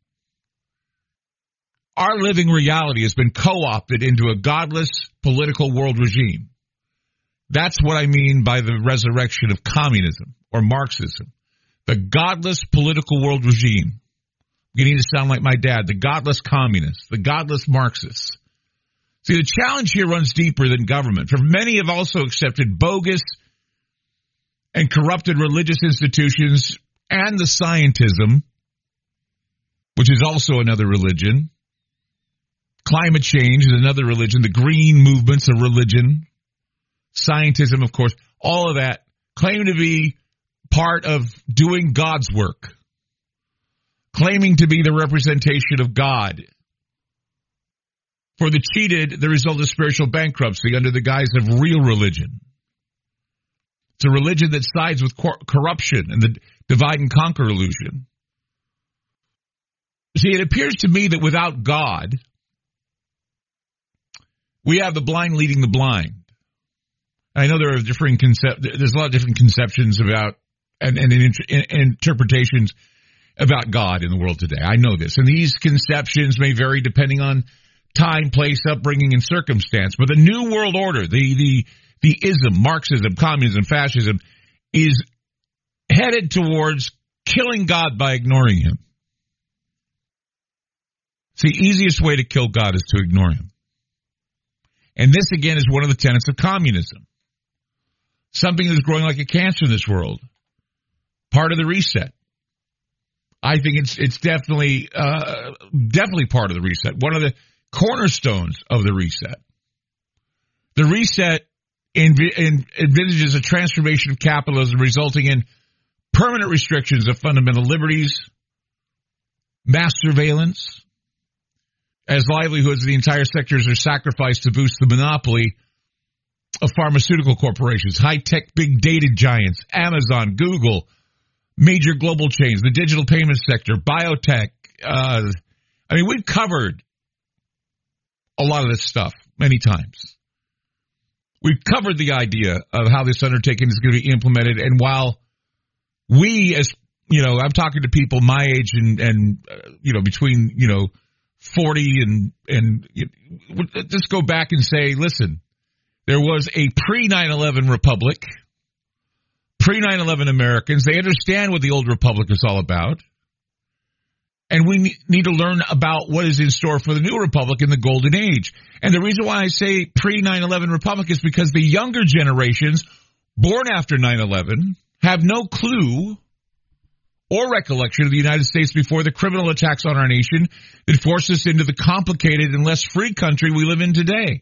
Our living reality has been co-opted into a godless political world regime. That's what I mean by the resurrection of communism or Marxism. The godless political world regime. I'm beginning to sound like my dad. The godless communists. The godless Marxists. See, the challenge here runs deeper than government. For many have also accepted bogus and corrupted religious institutions and the scientism, which is also another religion. Climate change is another religion. The green movement's a religion. Scientism, of course, all of that claim to be part of doing God's work, claiming to be the representation of God. For the cheated, the result is spiritual bankruptcy under the guise of real religion. It's a religion that sides with corruption and the divide and conquer illusion. See, it appears to me that without God, we have the blind leading the blind. I know there are there's a lot of different conceptions about and interpretations about God in the world today. I know this. And these conceptions may vary depending on time, place, upbringing, and circumstance. But the New World Order, the ism, Marxism, communism, fascism, is headed towards killing God by ignoring him. It's the easiest way to kill God is to ignore him. And this, again, is one of the tenets of communism. Something that's growing like a cancer in this world. Part of the reset. I think it's definitely part of the reset. One of the cornerstones of the reset. The reset envisages a transformation of capitalism resulting in permanent restrictions of fundamental liberties, mass surveillance, as livelihoods of the entire sectors are sacrificed to boost the monopoly of pharmaceutical corporations, high-tech big data giants, Amazon, Google, major global chains, the digital payment sector, biotech. We've covered a lot of this stuff many times. We've covered the idea of how this undertaking is going to be implemented. And while we, as I'm talking to people my age and between 40 and just go back and say, listen, there was a pre-9/11 republic, pre-9/11 Americans. They understand what the old republic is all about. And we need to learn about what is in store for the new republic in the golden age. And the reason why I say pre-9/11 republic is because the younger generations born after 9/11 have no clue or recollection of the United States before the criminal attacks on our nation that forced us into the complicated and less free country we live in today.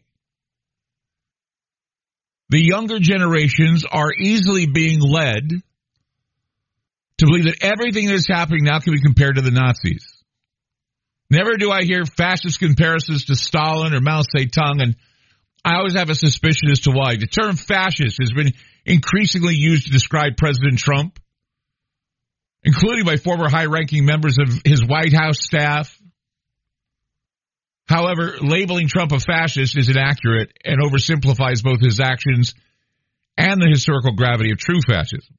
The younger generations are easily being led to believe that everything that is happening now can be compared to the Nazis. Never do I hear fascist comparisons to Stalin or Mao Zedong, and I always have a suspicion as to why. The term fascist has been increasingly used to describe President Trump, including by former high-ranking members of his White House staff. However, labeling Trump a fascist is inaccurate and oversimplifies both his actions and the historical gravity of true fascism.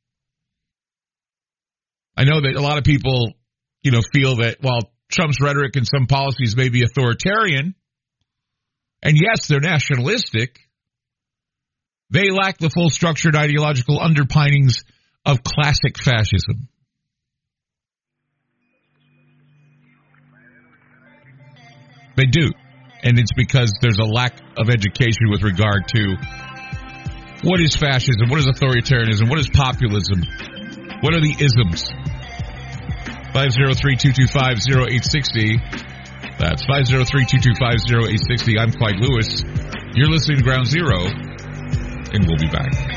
I know that a lot of people, feel that while Trump's rhetoric and some policies may be authoritarian, and yes, they're nationalistic, they lack the full structured ideological underpinnings of classic fascism. They do. And it's because there's a lack of education with regard to what is fascism, what is authoritarianism, what is populism, what are the isms. 503-225-0860. That's 503-225-0860. I'm Clyde Lewis. You're listening to Ground Zero, and we'll be back.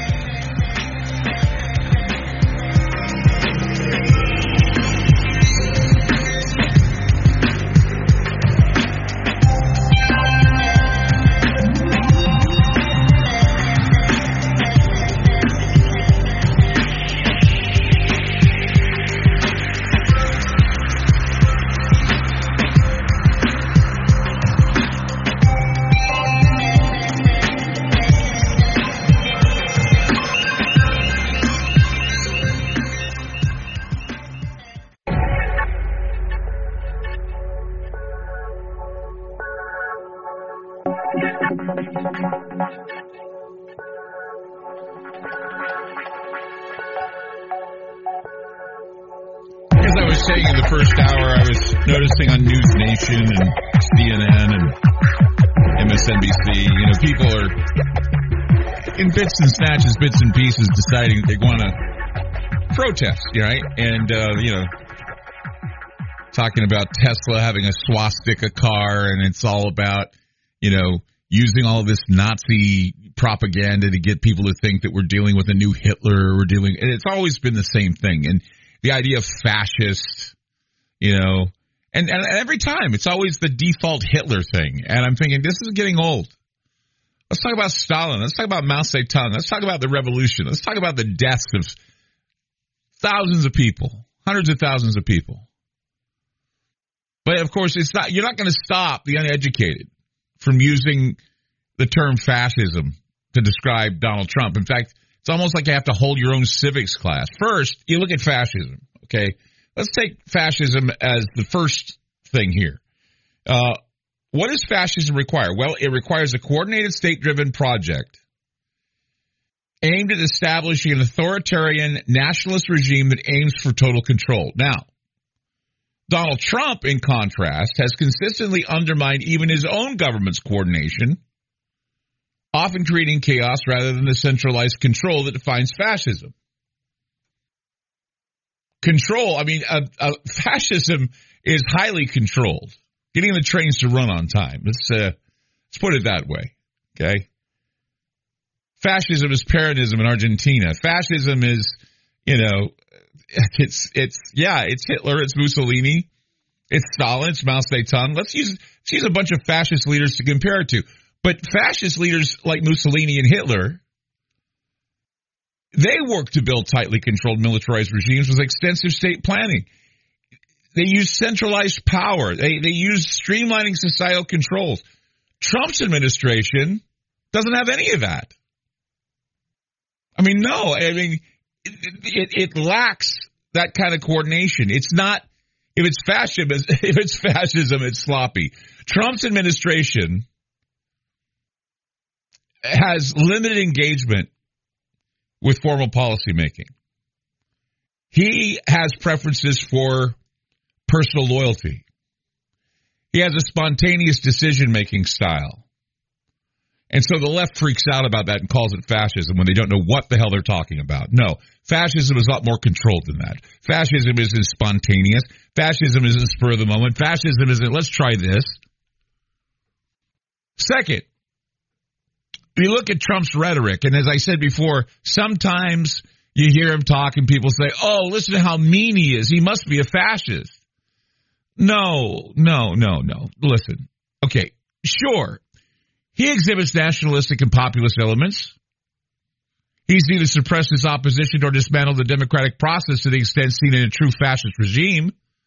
Saying in the first hour, I was noticing on News Nation and CNN MSNBC. You know, people are in bits and snatches, bits and pieces, deciding they want to protest, right? And, you know, talking about Tesla having a swastika car, and it's all about, you know, using all of this Nazi propaganda to get people to think that we're dealing with a new Hitler, and it's always been the same thing. And the idea of fascist, you know, and every time it's always the default Hitler thing. And I'm thinking, this is getting old. Let's talk about Stalin. Let's talk about Mao Zedong. Let's talk about the revolution. Let's talk about the deaths of thousands of people, hundreds of thousands of people. But of course, you're not going to stop the uneducated from using the term fascism to describe Donald Trump. In fact, it's almost like you have to hold your own civics class. First, you look at fascism, okay? Let's take fascism as the first thing here. What does fascism require? Well, it requires a coordinated state-driven project aimed at establishing an authoritarian nationalist regime that aims for total control. Now, Donald Trump, in contrast, has consistently undermined even his own government's coordination, often creating chaos rather than the centralized control that defines fascism. Control, I mean, fascism is highly controlled. Getting the trains to run on time. Let's put it that way, okay? Fascism is Peronism in Argentina. Fascism is, you know, it's Hitler, it's Mussolini, it's Stalin, it's Mao Zedong. Let's use a bunch of fascist leaders to compare it to. But fascist leaders like Mussolini and Hitler, they work to build tightly controlled militarized regimes with extensive state planning. They use centralized power. They use streamlining societal controls. Trump's administration doesn't have any of that. I mean, no. I mean, it lacks that kind of coordination. It's not. If it's fascism, it's sloppy. Trump's administration has limited engagement with formal policymaking. He has preferences for personal loyalty. He has a spontaneous decision-making style. And so the left freaks out about that and calls it fascism when they don't know what the hell they're talking about. No, fascism is a lot more controlled than that. Fascism isn't spontaneous. Fascism isn't spur of the moment. Fascism isn't, let's try this. Second, you look at Trump's rhetoric, and as I said before, sometimes you hear him talk and people say, oh, listen to how mean he is. He must be a fascist. No. Listen. Okay, sure. He exhibits nationalistic and populist elements. He's neither suppressed his opposition nor dismantled the democratic process to the extent seen in a true fascist regime.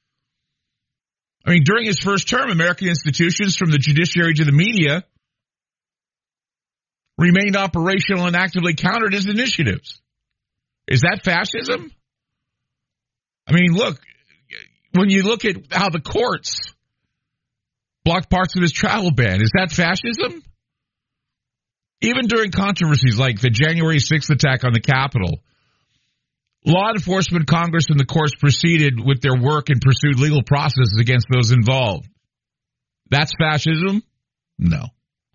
I mean, during his first term, American institutions, from the judiciary to the media, remained operational and actively countered his initiatives. Is that fascism? I mean, look, when you look at how the courts blocked parts of his travel ban, is that fascism? Even during controversies like the January 6th attack on the Capitol, law enforcement, Congress, and the courts proceeded with their work and pursued legal processes against those involved. That's fascism? No.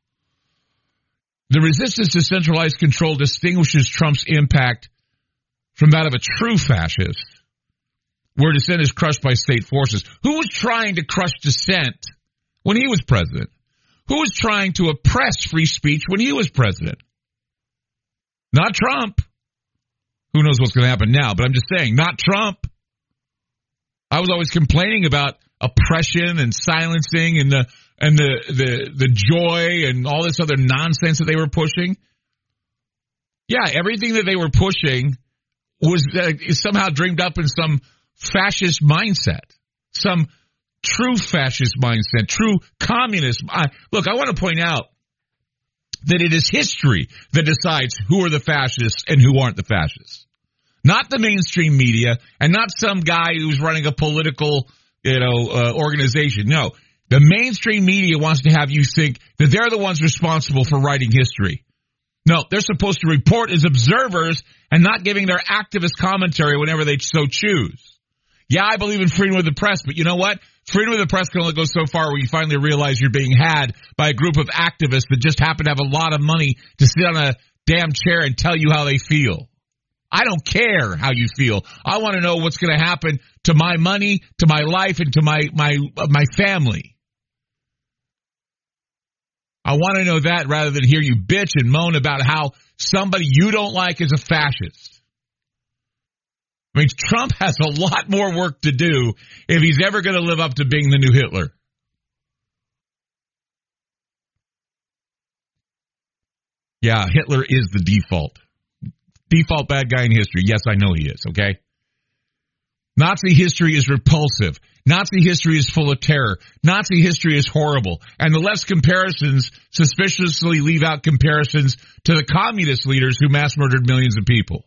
The resistance to centralized control distinguishes Trump's impact from that of a true fascist, where dissent is crushed by state forces. Who was trying to crush dissent when he was president? Who was trying to oppress free speech when he was president? Not Trump. Who knows what's going to happen now, but I'm just saying, not Trump. I was always complaining about oppression and silencing and the joy and all this other nonsense that they were pushing. Yeah, everything that they were pushing was somehow dreamed up in some fascist mindset, some true fascist mindset, true communist. Look, I want to point out that it is history that decides who are the fascists and who aren't the fascists. Not the mainstream media and not some guy who's running a political, organization. No, the mainstream media wants to have you think that they're the ones responsible for writing history. No, they're supposed to report as observers and not giving their activist commentary whenever they so choose. Yeah, I believe in freedom of the press, but you know what? Freedom of the press can only go so far where you finally realize you're being had by a group of activists that just happen to have a lot of money to sit on a damn chair and tell you how they feel. I don't care how you feel. I want to know what's going to happen to my money, to my life, and to my family. I want to know that rather than hear you bitch and moan about how somebody you don't like is a fascist. I mean, Trump has a lot more work to do if he's ever going to live up to being the new Hitler. Yeah, Hitler is the default bad guy in history. Yes, I know he is, okay? Nazi history is repulsive. Nazi history is full of terror. Nazi history is horrible. And the left's comparisons suspiciously leave out comparisons to the communist leaders who mass murdered millions of people.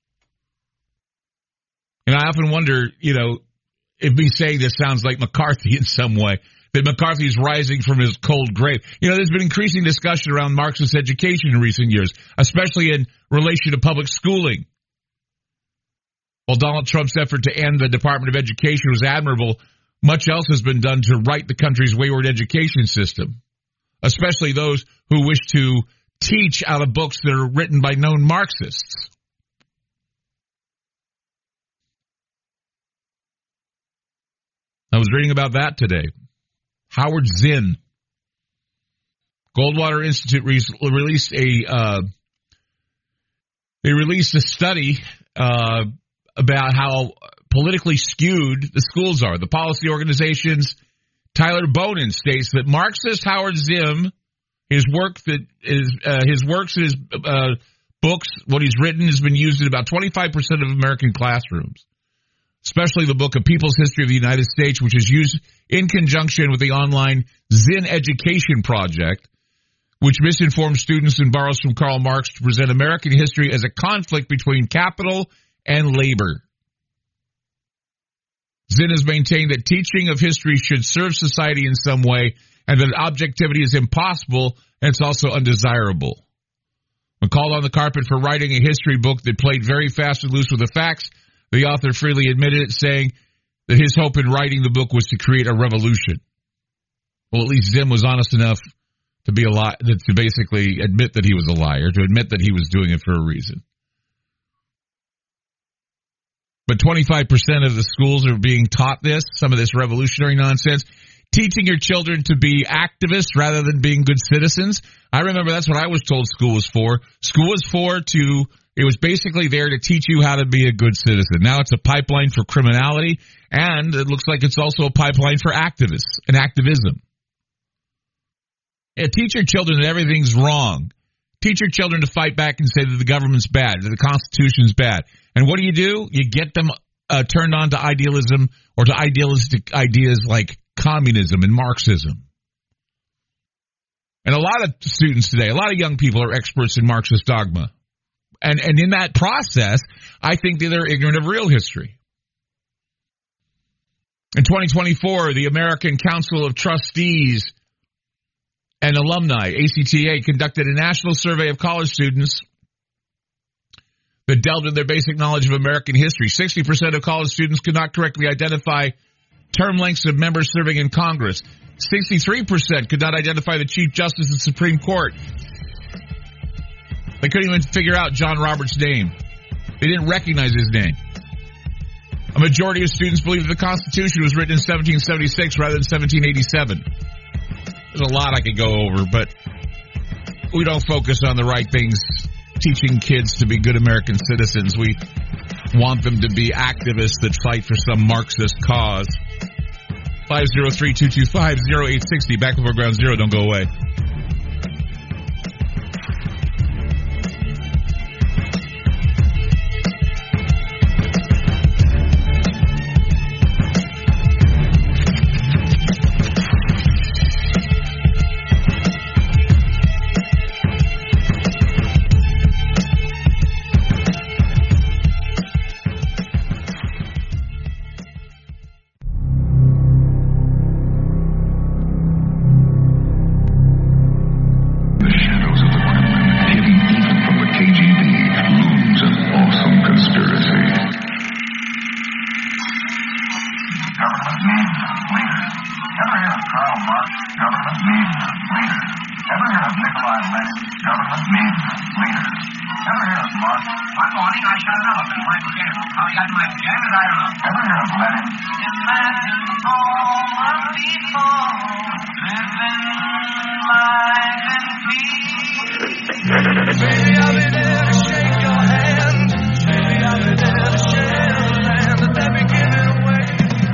And I often wonder, if me saying this sounds like McCarthy in some way, that McCarthy is rising from his cold grave. There's been increasing discussion around Marxist education in recent years, especially in relation to public schooling. While Donald Trump's effort to end the Department of Education was admirable, much else has been done to right the country's wayward education system, especially those who wish to teach out of books that are written by known Marxists. I was reading about that today. Howard Zinn. Goldwater Institute released a study about how politically skewed the schools are. The policy organizations. Tyler Bonin states that Marxist Howard Zinn, his works and his books, what he's written, has been used in about 25% of American classrooms. Especially the book A People's History of the United States, which is used in conjunction with the online Zinn Education Project, which misinforms students and borrows from Karl Marx to present American history as a conflict between capital and labor. Zinn has maintained that teaching of history should serve society in some way, and that objectivity is impossible and it's also undesirable. When called on the carpet for writing a history book that played very fast and loose with the facts, the author freely admitted it, saying that his hope in writing the book was to create a revolution. Well, at least Zinn was honest enough to be to basically admit that he was a liar, to admit that he was doing it for a reason. But 25% of the schools are being taught this, some of this revolutionary nonsense, teaching your children to be activists rather than being good citizens. I remember that's what I was told school was for. School was it was basically there to teach you how to be a good citizen. Now it's a pipeline for criminality, and it looks like it's also a pipeline for activists and activism. Yeah, teach your children that everything's wrong. Teach your children to fight back and say that the government's bad, that the Constitution's bad. And what do? You get them turned on to idealism or to idealistic ideas like communism and Marxism. And a lot of students today, a lot of young people are experts in Marxist dogma. And in that process, I think that they're ignorant of real history. In 2024, the American Council of Trustees and Alumni, ACTA, conducted a national survey of college students that delved into their basic knowledge of American history. 60% of college students could not correctly identify term lengths of members serving in Congress. 63% could not identify the Chief Justice of the Supreme Court. They couldn't even figure out John Roberts' name. They didn't recognize his name. A majority of students believe that the Constitution was written in 1776 rather than 1787. There's a lot I could go over, but we don't focus on the right things, teaching kids to be good American citizens. We want them to be activists that fight for some Marxist cause. 503-225-0860. Back over Ground Zero. Don't go away. morning I shut up and my pajamas. How I got my pajamas, I don't know. Imagine all the people living life in peace. Baby, I'll be there to shake your hand. Baby, I'll be there to share the land that they be giving away.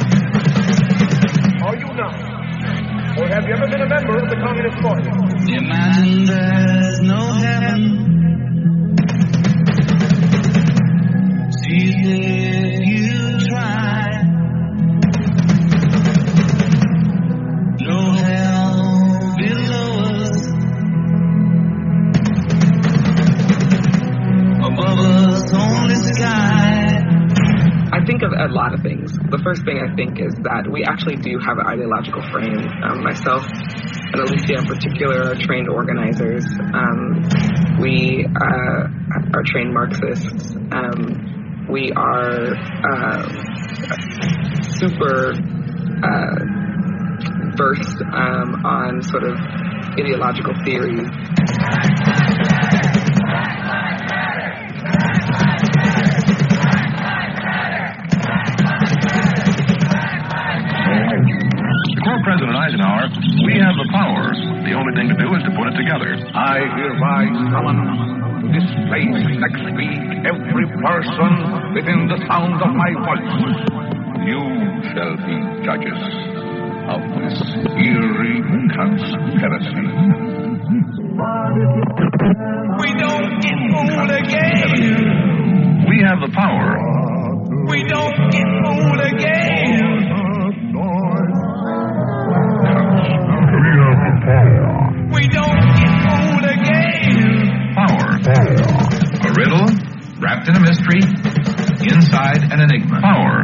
Are you not? Or have you ever been a member of the Communist Party? Imagine there's no heaven. See if you try. No hell below us. Above us, only sky. I think of a lot of things. The first thing I think is that we actually do have an ideological frame. Myself and Alicia in particular are trained organizers. We are trained Marxists. We are super versed on sort of ideological theories. Before President Eisenhower, we have the power. The only thing to do is to put it together. I hereby summon to this place next week every person within the sound of my voice. You shall be judges of this eerie conspiracy. We don't get fooled again. We have the power. We don't get fooled again. We don't get fooled again. Power. A riddle wrapped in a mystery, inside an enigma. Power.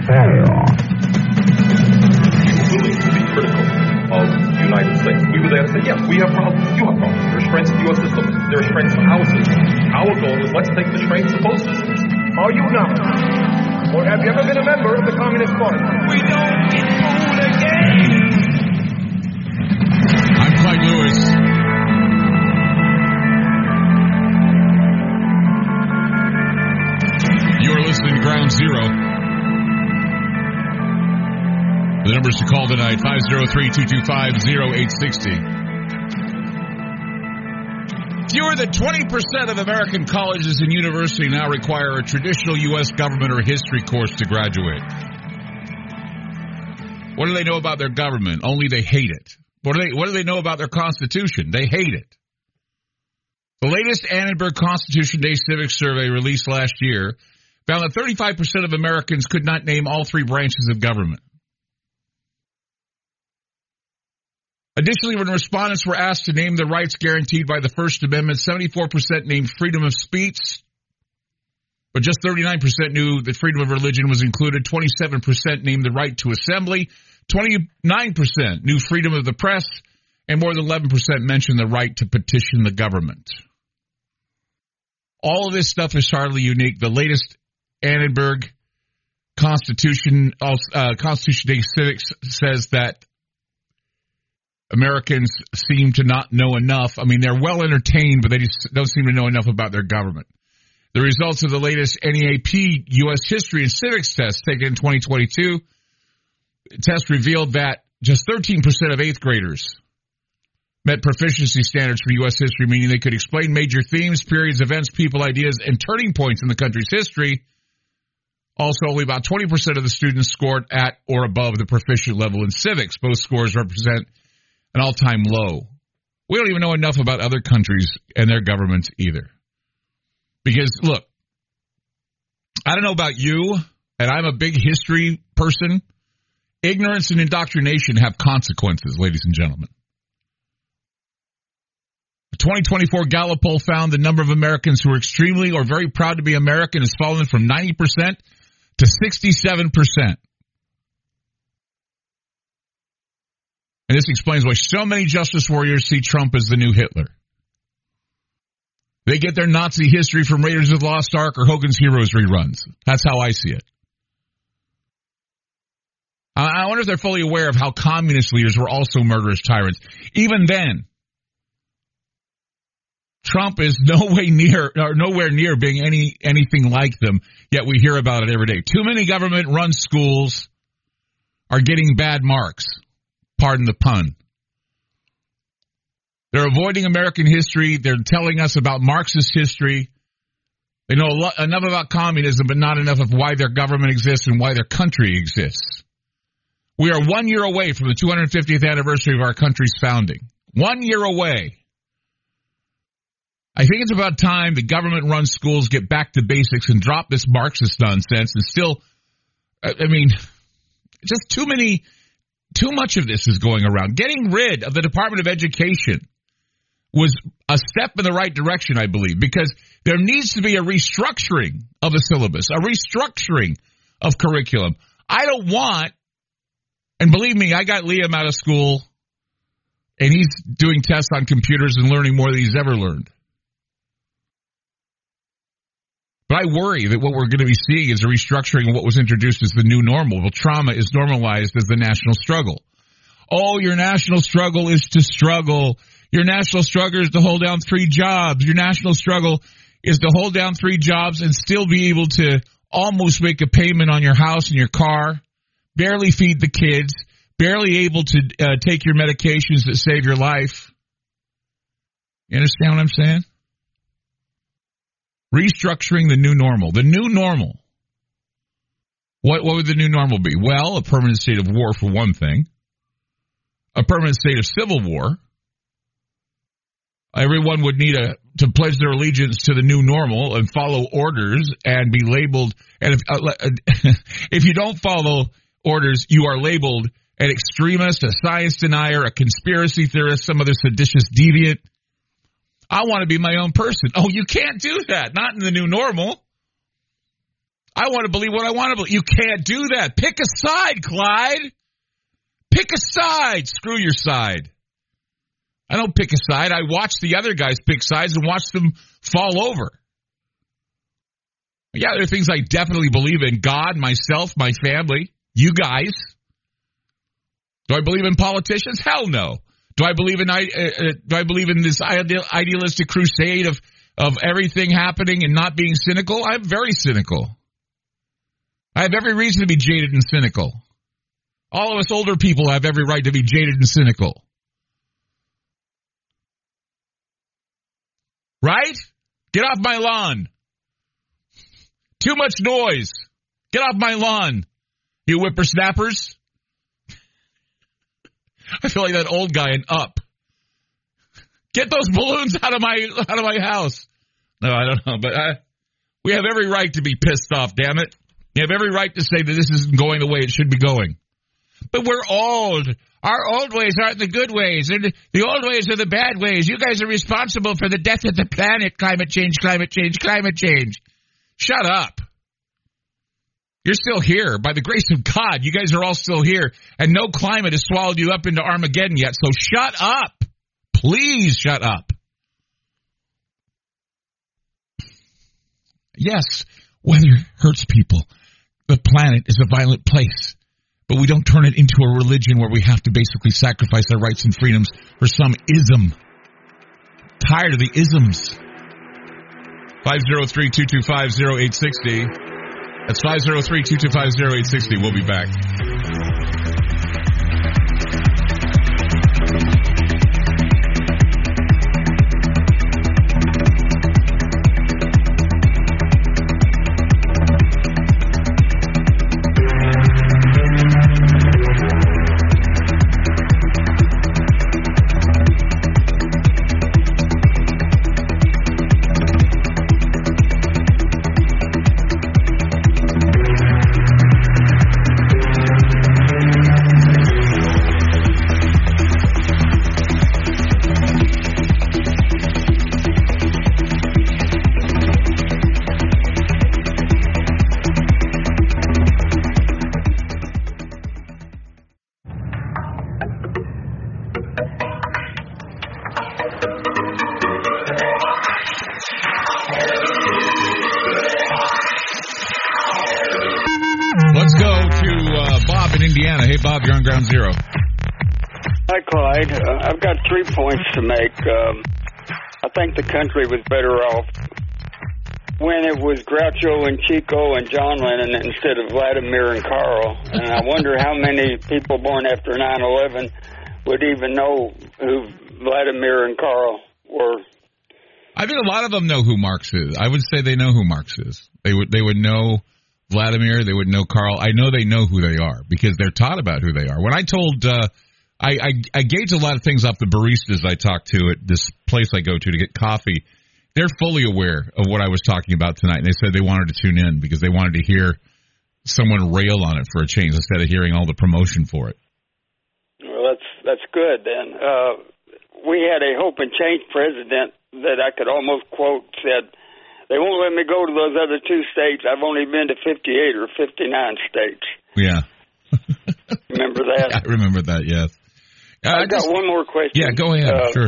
Willing to be critical of the United States. We were there to say, yes, we have problems. You have problems. There are strengths to your system. There are strengths to our system. Our goal is let's take the strengths of both systems. Are you not? Or have you ever been a member of the Communist Party? We don't get fooled again. I'm Clyde Lewis. You're listening to Ground Zero. The numbers to call tonight, 503-225-0860. Fewer than 20% of American colleges and universities now require a traditional U.S. government or history course to graduate. What do they know about their government? Only they hate it. What do they know about their Constitution? They hate it. The latest Annenberg Constitution Day Civic Survey released last year found that 35% of Americans could not name all three branches of government. Additionally, when respondents were asked to name the rights guaranteed by the First Amendment, 74% named freedom of speech, but just 39% knew that freedom of religion was included. 27% named the right to assembly. 29% knew freedom of the press, and more than 11% mentioned the right to petition the government. All of this stuff is hardly unique. The latest Annenberg Constitution Day Civics says that Americans seem to not know enough. I mean, they're well entertained, but they just don't seem to know enough about their government. The results of the latest NEAP U.S. History and Civics test taken in 2022, the test revealed that just 13% of 8th graders met proficiency standards for U.S. history, meaning they could explain major themes, periods, events, people, ideas, and turning points in the country's history. Also, only about 20% of the students scored at or above the proficient level in civics. Both scores represent an all-time low. We don't even know enough about other countries and their governments either. Because, look, I don't know about you, and I'm a big history person. Ignorance and indoctrination have consequences, ladies and gentlemen. The 2024 Gallup poll found the number of Americans who are extremely or very proud to be American has fallen from 90% to 67%. And this explains why so many justice warriors see Trump as the new Hitler. They get their Nazi history from Raiders of the Lost Ark or Hogan's Heroes reruns. That's how I see it. I wonder if they're fully aware of how communist leaders were also murderous tyrants. Even then, Trump is nowhere near being anything like them, yet we hear about it every day. Too many government-run schools are getting bad marks. Pardon the pun. They're avoiding American history. They're telling us about Marxist history. They know enough about communism, but not enough of why their government exists and why their country exists. We are 1 year away from the 250th anniversary of our country's founding. 1 year away. I think it's about time the government-run schools get back to basics and drop this Marxist nonsense and still, just too much of this is going around. Getting rid of the Department of Education was a step in the right direction, I believe, because there needs to be a restructuring of the syllabus, a restructuring of curriculum. I don't want, and believe me, I got Liam out of school, and he's doing tests on computers and learning more than he's ever learned. But I worry that what we're going to be seeing is a restructuring of what was introduced as the new normal. Well, trauma is normalized as the national struggle. Oh, your national struggle is to struggle. Your national struggle is to hold down 3 jobs. Your national struggle is to hold down 3 jobs and still be able to almost make a payment on your house and your car, barely feed the kids, barely able to take your medications that save your life. You understand what I'm saying? Restructuring the new normal. The new normal. What would the new normal be? Well, a permanent state of war for one thing. A permanent state of civil war. Everyone would need to pledge their allegiance to the new normal and follow orders and be labeled. And if you don't follow orders, you are labeled an extremist, a science denier, a conspiracy theorist, some other seditious deviant. I want to be my own person. Oh, you can't do that. Not in the new normal. I want to believe what I want to believe. You can't do that. Pick a side, Clyde. Pick a side. Screw your side. I don't pick a side. I watch the other guys pick sides and watch them fall over. Yeah, there are things I definitely believe in. God, myself, my family, you guys. Do I believe in politicians? Hell no. Do I believe in this idealistic crusade of everything happening and not being cynical? I'm very cynical. I have every reason to be jaded and cynical. All of us older people have every right to be jaded and cynical. Right? Get off my lawn. Too much noise. Get off my lawn, you whippersnappers. I feel like that old guy in Up. Get those balloons out of my house. No, I don't know, but we have every right to be pissed off, damn it. You have every right to say that this isn't going the way it should be going. But we're old. Our old ways aren't the good ways, and the old ways are the bad ways. You guys are responsible for the death of the planet. Climate change, climate change, climate change. Shut up. You're still here. By the grace of God, you guys are all still here, and no climate has swallowed you up into Armageddon yet, so shut up. Please shut up. Yes, weather hurts people. The planet is a violent place, but we don't turn it into a religion where we have to basically sacrifice our rights and freedoms for some ism. Tired of the isms. 503-225-0860. That's 503-225-0860. We'll be back. Bob, you're on Ground Zero. Hi, Clyde. I've got 3 points to make. I think the country was better off when it was Groucho and Chico and John Lennon instead of Vladimir and Carl. And I wonder how many people born after 9/11 would even know who Vladimir and Carl were. I think a lot of them know who Marx is. I would say they know who Marx is. They would know Vladimir. They would know Carl. I know they know who they are because they're taught about who they are. When I told, I gauge a lot of things off the baristas I talk to at this place I go to get coffee. They're fully aware of what I was talking about tonight, and they said they wanted to tune in because they wanted to hear someone rail on it for a change instead of hearing all the promotion for it. Well, that's good then. We had a Hope and Change president that I could almost quote said, "They won't let me go to those other 2 states. I've only been to 58 or 59 states." Yeah. Remember that? I remember that, yes. I've got one more question. Yeah, go ahead. Sure.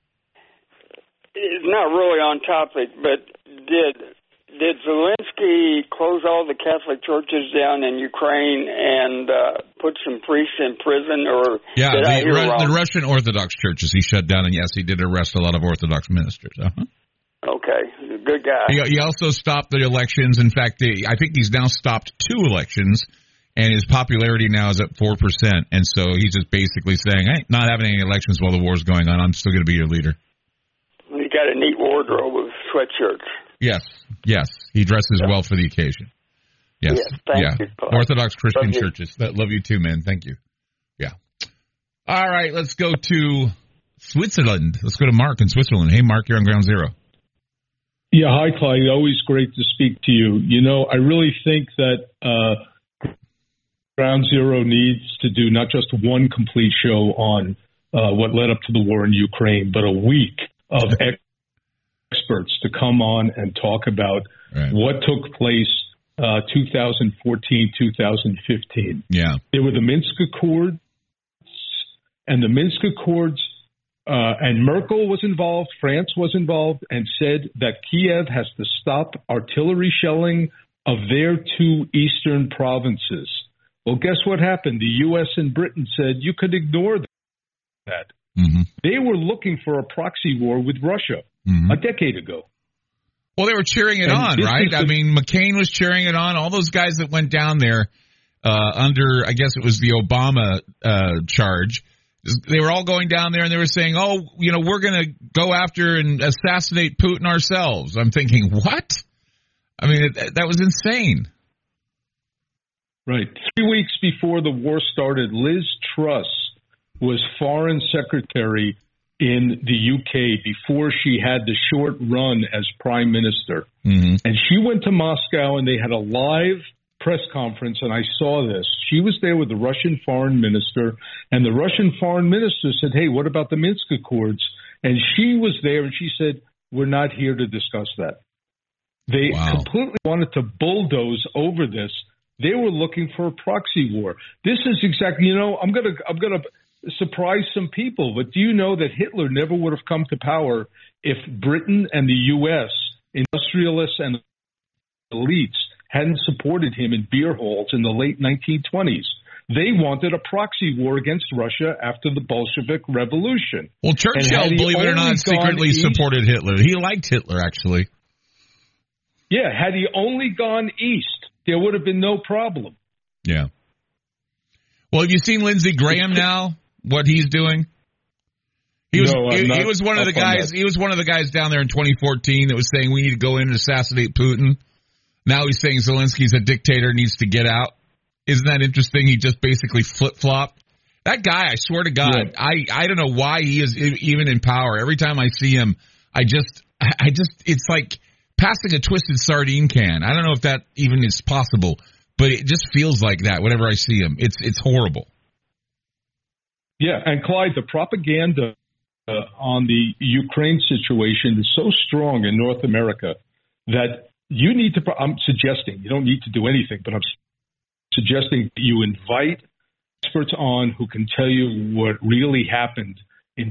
It's not really on topic, but did Zelensky close all the Catholic churches down in Ukraine and put some priests in prison? Or yeah, did I hear wrong? The Russian Orthodox churches he shut down, and yes, he did arrest a lot of Orthodox ministers. Okay, good guy. He also stopped the elections. In fact, I think he's now stopped 2 elections, and his popularity now is at 4%. And so he's just basically saying, "Hey, not having any elections while the war's going on. I'm still going to be your leader." He got a neat wardrobe of sweatshirts. Yes. He dresses well for the occasion. Yes. Thank you. Orthodox Christian churches. Love you too, man. Thank you. Yeah. All right, let's go to Switzerland. Let's go to Mark in Switzerland. Hey, Mark, you're on Ground Zero. Yeah, hi, Clyde. Always great to speak to you. You know, I really think that Ground Zero needs to do not just one complete show on what led up to the war in Ukraine, but a week of experts to come on and talk about what took place 2014, 2015. Yeah. There were the Minsk Accords, and the Minsk Accords, and Merkel was involved, France was involved, and said that Kiev has to stop artillery shelling of their 2 eastern provinces. Well, guess what happened? The U.S. and Britain said you could ignore that. Mm-hmm. They were looking for a proxy war with Russia a decade ago. Well, they were cheering it on, right? I mean, McCain was cheering it on. All those guys that went down there under, I guess it was the Obama charge, they were all going down there and they were saying, oh, you know, we're going to go after and assassinate Putin ourselves. I'm thinking, what? I mean, that was insane. Right. 3 weeks before the war started, Liz Truss was foreign secretary in the UK before she had the short run as prime minister. Mm-hmm. And she went to Moscow and they had a live press conference, and I saw this. She was there with the Russian foreign minister, and the Russian foreign minister said, hey, what about the Minsk Accords? And she was there and she said, we're not here to discuss that. They completely wanted to bulldoze over this. They were looking for a proxy war. This is exactly, you know, I'm gonna surprise some people, but do you know that Hitler never would have come to power if Britain and the U.S., industrialists and elites, hadn't supported him in beer halls in the late 1920s? They wanted a proxy war against Russia after the Bolshevik Revolution. Well, Churchill, believe it or not, secretly supported Hitler. He liked Hitler, actually. Yeah, had he only gone east, there would have been no problem. Yeah. Well, have you seen Lindsey Graham now? What he's doing? He was he was one of the guys. He was one of the guys down there in 2014 that was saying we need to go in and assassinate Putin. Now he's saying Zelensky's a dictator, needs to get out. Isn't that interesting? He just basically flip-flopped. That guy, I swear to God, I don't know why he is even in power. Every time I see him, I just it's like passing a twisted sardine can. I don't know if that even is possible, but it just feels like that whenever I see him. It's horrible. Yeah, and Clyde, the propaganda on the Ukraine situation is so strong in North America that you need to, I'm suggesting, you don't need to do anything, but I'm suggesting you invite experts on who can tell you what really happened in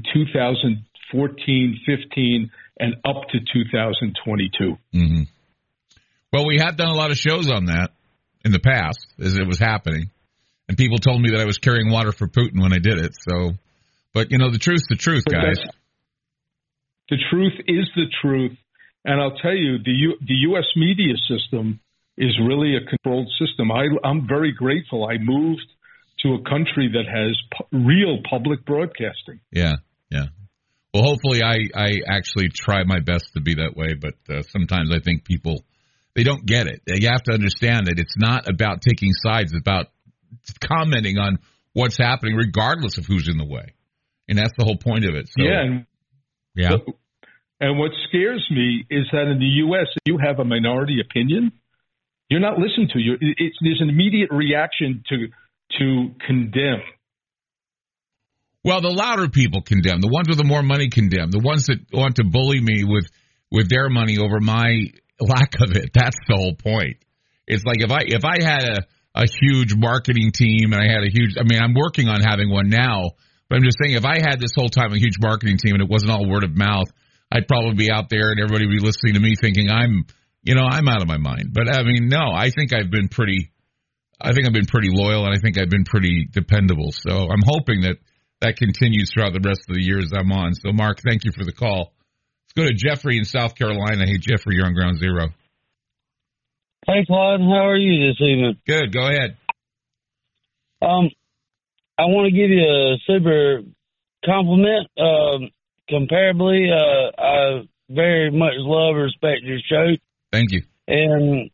2014, 15, and up to 2022. Mm-hmm. Well, we have done a lot of shows on that in the past as it was happening. And people told me that I was carrying water for Putin when I did it. So, but, you know, the truth's the truth, guys. The truth is the truth. And I'll tell you, the U.S. media system is really a controlled system. I'm very grateful. I moved to a country that has real public broadcasting. Yeah. Well, hopefully I actually try my best to be that way, but sometimes I think people, they don't get it. You have to understand that it's not about taking sides. It's about commenting on what's happening regardless of who's in the way. And that's the whole point of it. So, yeah. And what scares me is that in the U.S., if you have a minority opinion, you're not listened to. There's an immediate reaction to condemn. Well, the louder people condemn. The ones with the more money condemn. The ones that want to bully me with their money over my lack of it. That's the whole point. It's like if I had a huge marketing team and I had I'm working on having one now, but I'm just saying if I had this whole time a huge marketing team and it wasn't all word of mouth, I'd probably be out there and everybody would be listening to me thinking I'm out of my mind. But no, I think I've been pretty loyal and I think I've been pretty dependable. So I'm hoping that continues throughout the rest of the years I'm on. So Mark, thank you for the call. Let's go to Jeffrey in South Carolina. Hey Jeffrey, you're on Ground Zero. Hey Claude, how are you this evening? Good, go ahead. I want to give you a super compliment. Comparably, I very much love and respect your show. Thank you. And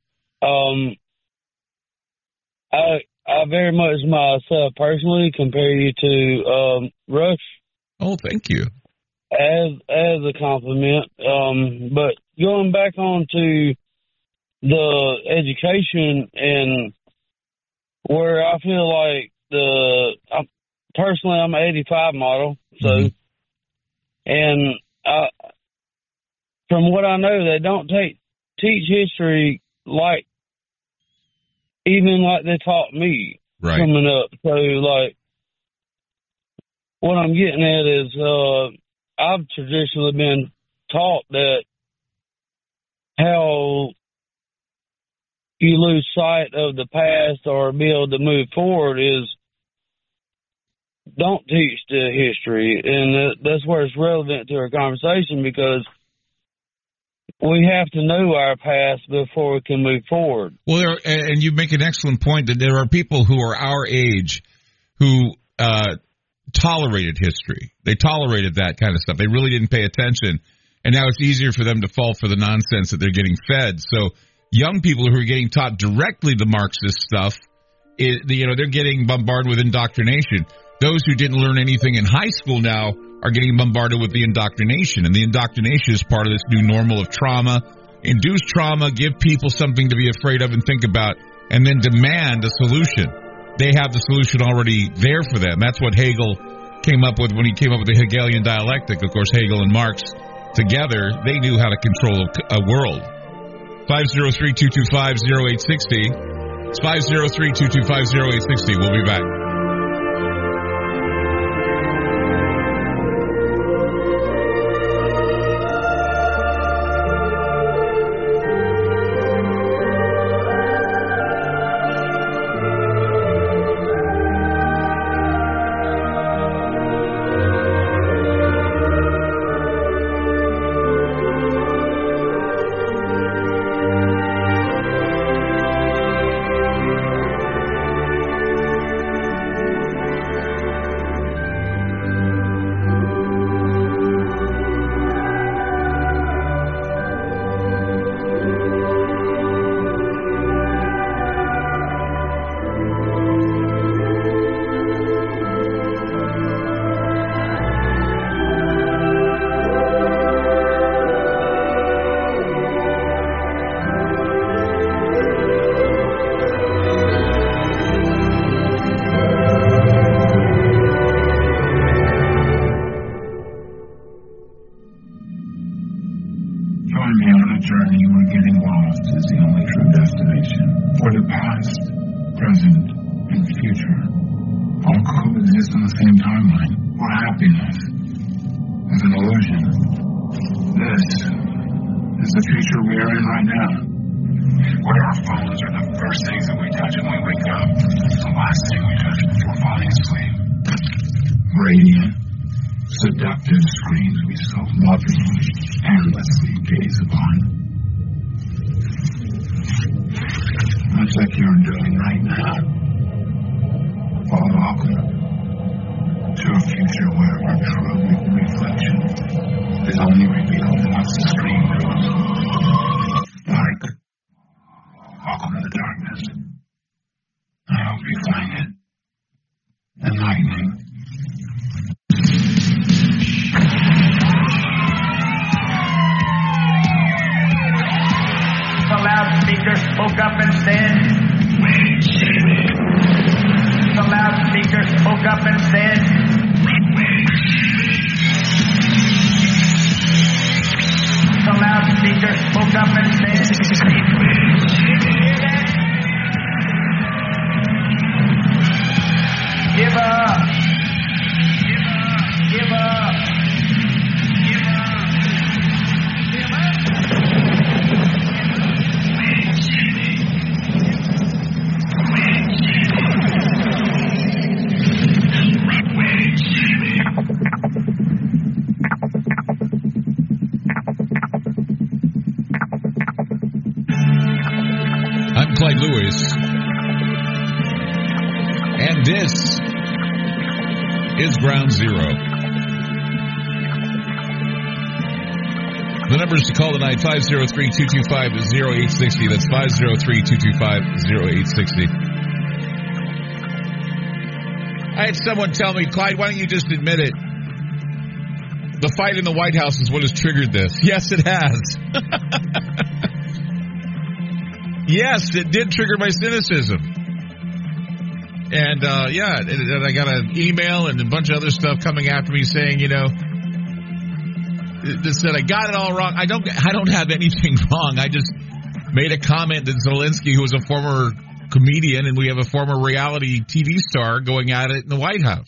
I very much myself personally compare you to Rush. Oh, thank you. As a compliment. But going back on to the education and where I feel like personally I'm an 85 model, so and from what I know, they don't teach history like they taught me coming up. So like what I'm getting at is I've traditionally been taught that how you lose sight of the past or be able to move forward is don't teach the history. And that's where it's relevant to our conversation because we have to know our past before we can move forward. Well, and you make an excellent point that there are people who are our age who tolerated history. They tolerated that kind of stuff. They really didn't pay attention. And now it's easier for them to fall for the nonsense that they're getting fed. So young people who are getting taught directly the Marxist stuff, they're getting bombarded with indoctrination. Those who didn't learn anything in high school now are getting bombarded with the indoctrination. And the indoctrination is part of this new normal of trauma. Induce trauma, give people something to be afraid of and think about, and then demand a solution. They have the solution already there for them. That's what Hegel came up with when he came up with the Hegelian dialectic. Of course, Hegel and Marx together, they knew how to control a world. 503-225-0860. It's 503-225-0860. We'll be back. seductive screens we so lovingly, endlessly gaze upon. Much like you're doing right now. All welcome to a future where our true reflection is only revealed once the screen goes dark. Welcome to the darkness. I hope you find it enlightening. The loudspeaker spoke up and said, the loudspeaker spoke up and said, the loudspeaker spoke up and said, give up, give up, give up, give up. I'm Clyde Lewis, and this is Ground Zero. The numbers to call tonight, 503-225-0860. That's 503-225-0860. I had someone tell me, Clyde, why don't you just admit it? The fight in the White House is what has triggered this. Yes, it has. Yes, it did trigger my cynicism. And, and I got an email and a bunch of other stuff coming after me saying, that said I got it all wrong. I don't have anything wrong. I just made a comment that Zelensky, who was a former comedian, and we have a former reality TV star going at it in the White House.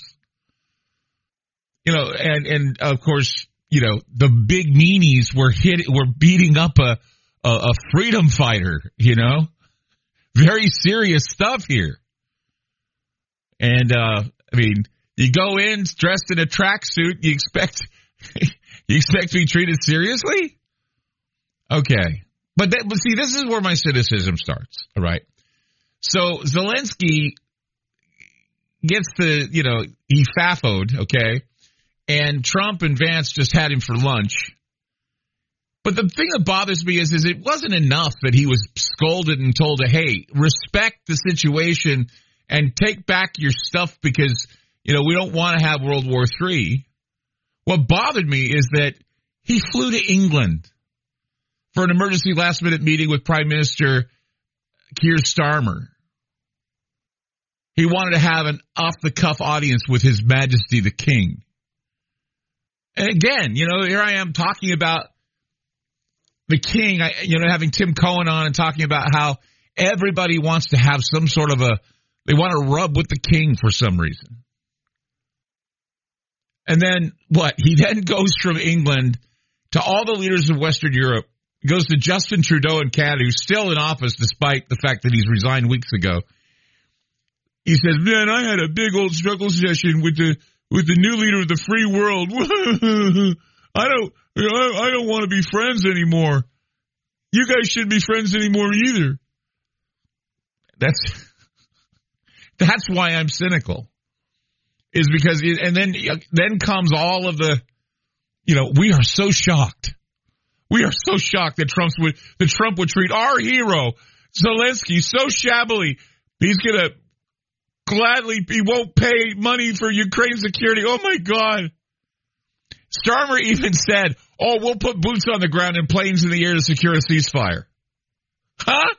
And of course, the big meanies were beating up a freedom fighter, very serious stuff here. And, you go in dressed in a tracksuit, you expect to be treated seriously? Okay. But see, this is where my cynicism starts, all right? So Zelensky gets he faffoed, okay? And Trump and Vance just had him for lunch. But the thing that bothers me is it wasn't enough that he was scolded and told to, hey, respect the situation and take back your stuff because, we don't want to have World War III. What bothered me is that he flew to England for an emergency last-minute meeting with Prime Minister Keir Starmer. He wanted to have an off-the-cuff audience with His Majesty the King. And again, here I am talking about the King, having Tim Cohen on and talking about how everybody wants to have some sort of they want to rub with the King for some reason. And then what? He then goes from England to all the leaders of Western Europe, goes to Justin Trudeau in Canada, who's still in office despite the fact that he's resigned weeks ago. He says, man, I had a big old struggle session with the new leader of the free world. I don't want to be friends anymore. You guys shouldn't be friends anymore either. That's why I'm cynical. Is because, and then comes all of the, we are so shocked. We are so shocked that Trump would treat our hero, Zelensky, so shabbily. He's going to he won't pay money for Ukraine security. Oh my God. Starmer even said, we'll put boots on the ground and planes in the air to secure a ceasefire. Huh?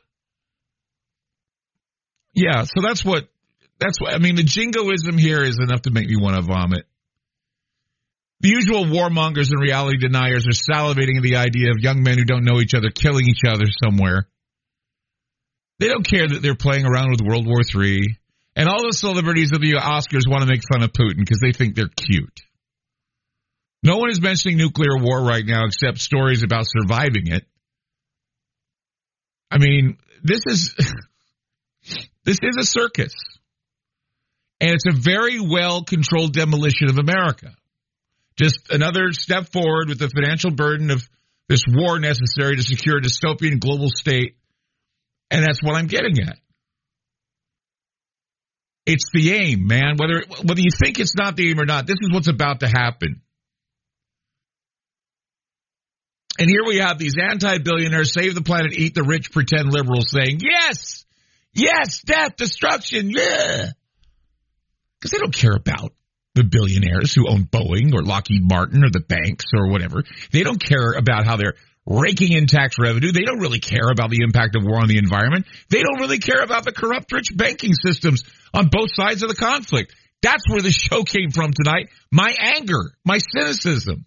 Yeah, so that's what, the jingoism here is enough to make me want to vomit. The usual warmongers and reality deniers are salivating at the idea of young men who don't know each other killing each other somewhere. They don't care that they're playing around with World War III. And all the celebrities of the Oscars want to make fun of Putin because they think they're cute. No one is mentioning nuclear war right now except stories about surviving it. This is a circus. And it's a very well-controlled demolition of America. Just another step forward with the financial burden of this war necessary to secure a dystopian global state. And that's what I'm getting at. It's the aim, man. Whether you think it's not the aim or not, this is what's about to happen. And here we have these anti-billionaires, save the planet, eat the rich, pretend liberals saying, yes, death, destruction, yeah. Because they don't care about the billionaires who own Boeing or Lockheed Martin or the banks or whatever. They don't care about how they're raking in tax revenue. They don't really care about the impact of war on the environment. They don't really care about the corrupt rich banking systems on both sides of the conflict. That's where the show came from tonight. My anger, my cynicism.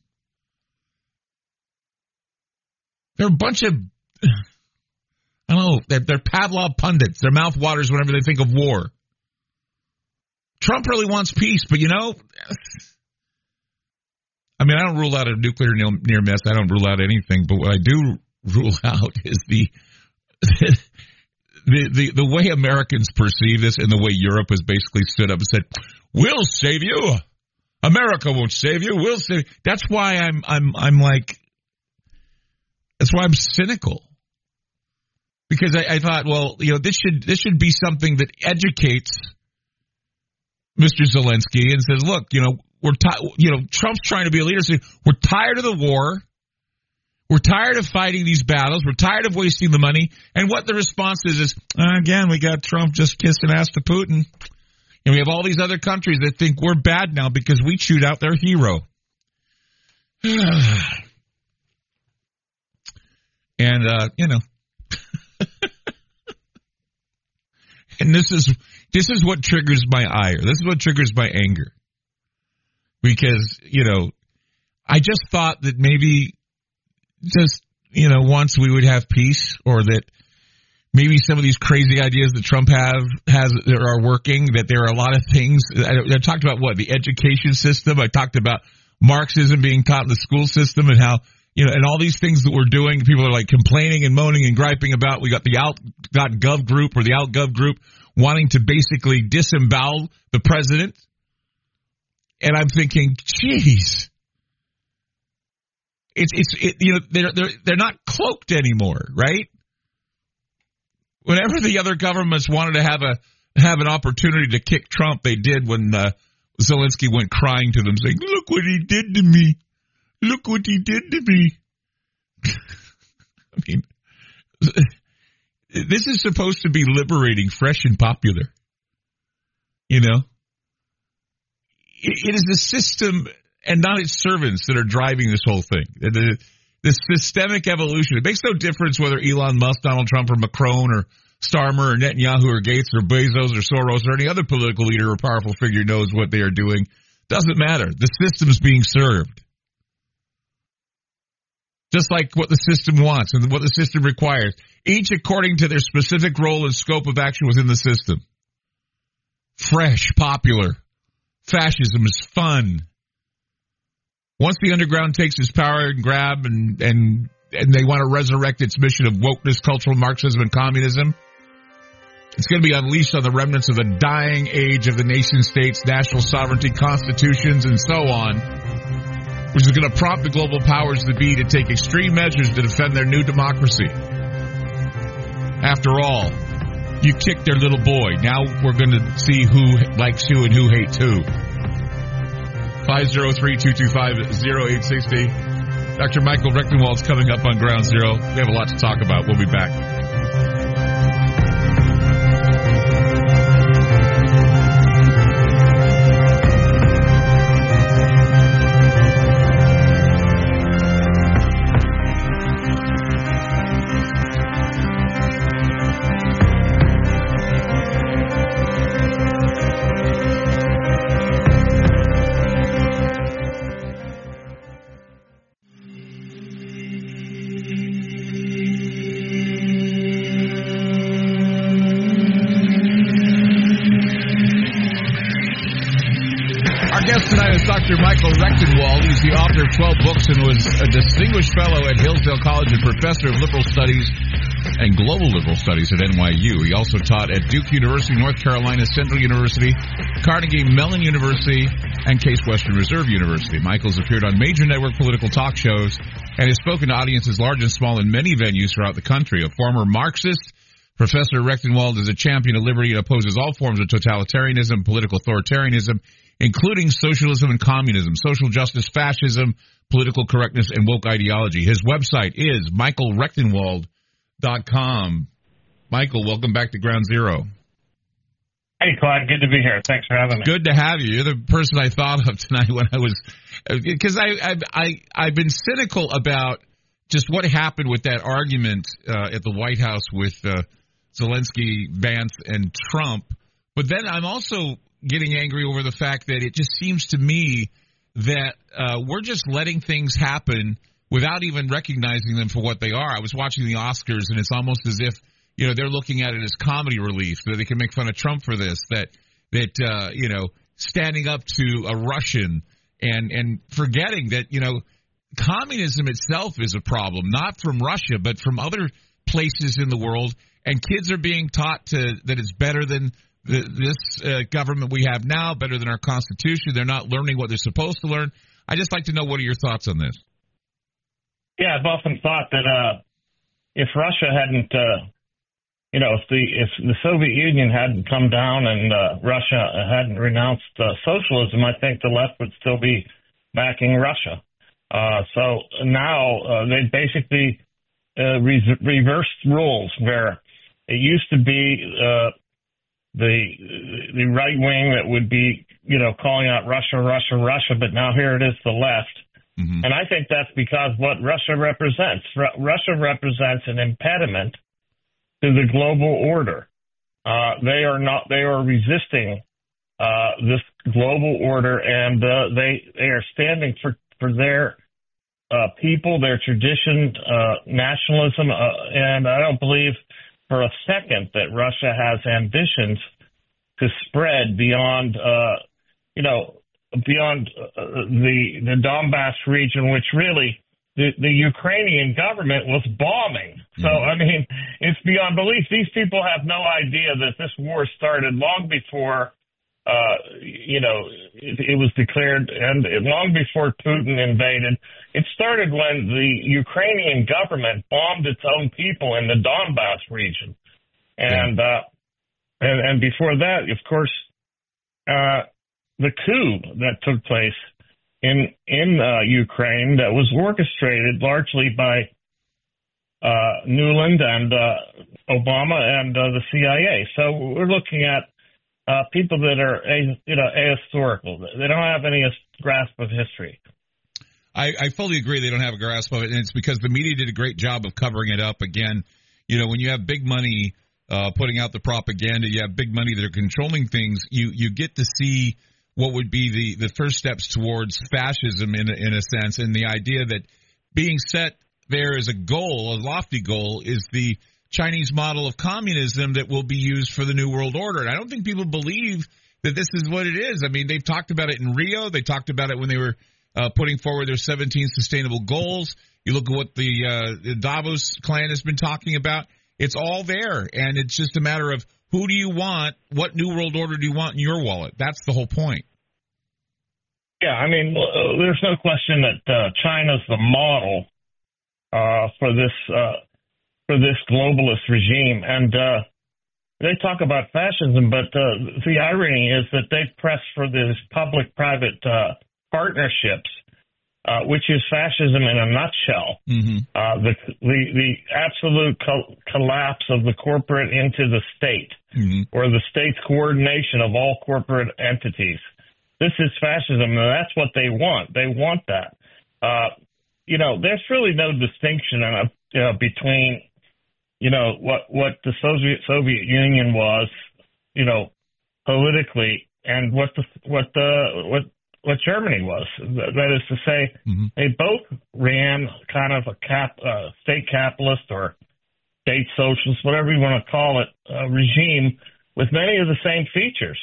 They're a bunch of, I don't know, they're Pavlov pundits. They're mouthwaters whenever they think of war. Trump really wants peace, but I don't rule out a nuclear near miss. I don't rule out anything, but what I do rule out is the way Americans perceive this and the way Europe has basically stood up and said, "We'll save you. America won't save you. We'll save you." That's why that's why I'm cynical. Because I thought, well, this should be something that educates Mr. Zelensky and says, look, Trump's trying to be a leader. So we're tired of the war. We're tired of fighting these battles. We're tired of wasting the money. And what the response is again, we got Trump just kissing ass to Putin. And we have all these other countries that think we're bad now because we chewed out their hero. And, and this is what triggers my ire. This is what triggers my anger. Because, I just thought that maybe just, once we would have peace, or that maybe some of these crazy ideas that Trump has that are working, that there are a lot of things. I talked about the education system. I talked about Marxism being taught in the school system and how, and all these things that we're doing, people are like complaining and moaning and griping about. We got the out.gov group or the outgov group wanting to basically disembowel the president. And I'm thinking, geez, they're not cloaked anymore, right? Whenever the other governments wanted to have an opportunity to kick Trump, they did when Zelensky went crying to them saying, "Look what he did to me. Look what he did to me." I mean, this is supposed to be liberating, fresh and popular. It is the system and not its servants that are driving this whole thing. The systemic evolution. It makes no difference whether Elon Musk, Donald Trump, or Macron, or Starmer, or Netanyahu, or Gates, or Bezos, or Soros, or any other political leader or powerful figure knows what they are doing. Doesn't matter. The system's being served. Just like what the system wants and what the system requires. Each according to their specific role and scope of action within the system. Fresh, popular. Fascism is fun. Once the underground takes its power and grab and they want to resurrect its mission of wokeness, cultural Marxism, and communism, it's going to be unleashed on the remnants of the dying age of the nation states, national sovereignty, constitutions, and so on, which is going to prompt the global powers that be to take extreme measures to defend their new democracy. After all, you kicked their little boy. Now we're going to see who likes who and who hates who. 503-225-0860. Dr. Michael Rectenwald's coming up on Ground Zero. We have a lot to talk about. We'll be back. Dr. Michael Rectenwald. He's the author of 12 books and was a distinguished fellow at Hillsdale College and professor of liberal studies and global liberal studies at NYU. He also taught at Duke University, North Carolina, Central University, Carnegie Mellon University, and Case Western Reserve University. Michael's appeared on major network political talk shows and has spoken to audiences large and small in many venues throughout the country. A former Marxist, Professor Rechtenwald is a champion of liberty and opposes all forms of totalitarianism, political authoritarianism, including socialism and communism, social justice, fascism, political correctness, and woke ideology. His website is michaelrechtenwald.com. Michael, welcome back to Ground Zero. Hey, Clyde, good to be here. Thanks for having me. Good to have you. You're the person I thought of tonight when I was, because I've been cynical about just what happened with that argument at the White House with Zelensky, Vance, and Trump. But then I'm also getting angry over the fact that it just seems to me that we're just letting things happen without even recognizing them for what they are. I was watching the Oscars, and it's almost as if, you know, they're looking at it as comedy relief, that they can make fun of Trump for this, that you know, standing up to a Russian and forgetting that, you know, communism itself is a problem, not from Russia, but from other places in the world, and kids are being taught that it's better than this government we have now, better than our Constitution. They're not learning what they're supposed to learn. I just like to know, what are your thoughts on this? Yeah, I've often thought that if Russia hadn't, you know, if the Soviet Union hadn't come down and Russia hadn't renounced socialism, I think the left would still be backing Russia. So now they basically reversed rules, where it used to be the right wing that would be, you know, calling out Russia, Russia, Russia, but now here it is the left. Mm-hmm. And I think that's because what Russia represents. Russia represents an impediment to the global order. They are resisting this global order, and they are standing for their people, their tradition, nationalism, and I don't believe for a second that Russia has ambitions to spread beyond, you know, beyond the Donbass region, which really the Ukrainian government was bombing. So, I mean, it's beyond belief. These people have no idea that this war started long before, you know, it was declared, and long before Putin invaded. It started when the Ukrainian government bombed its own people in the Donbass region. And before that, of course, the coup that took place in Ukraine, that was orchestrated largely by Nuland and Obama and the CIA. So we're looking at people that are, you know, ahistorical. They don't have any grasp of history. I fully agree they don't have a grasp of it, and it's because the media did a great job of covering it up. Again, you know, when you have big money putting out the propaganda, you have big money that are controlling things, you get to see what would be the first steps towards fascism in a sense, and the idea that being set there as a goal, a lofty goal, is the Chinese model of communism that will be used for the New World Order. And I don't think people believe that this is what it is. I mean, they've talked about it in Rio. They talked about it when they were putting forward their 17 sustainable goals. You look at what the Davos clan has been talking about. It's all there, and it's just a matter of who do you want, what New World Order do you want in your wallet. That's the whole point. Yeah, I mean, there's no question that China's the model for this globalist regime, and they talk about fascism, but the irony is that they press for these public-private partnerships, which is fascism in a nutshell. Mm-hmm. The absolute collapse of the corporate into the state, mm-hmm. or the state's coordination of all corporate entities. This is fascism, and that's what they want. They want that. You know, there's really no distinction between, you know, what the Soviet Union was, you know, politically, and what Germany was. That is to say, mm-hmm. they both ran kind of a state capitalist or state socialist, whatever you want to call it, regime with many of the same features.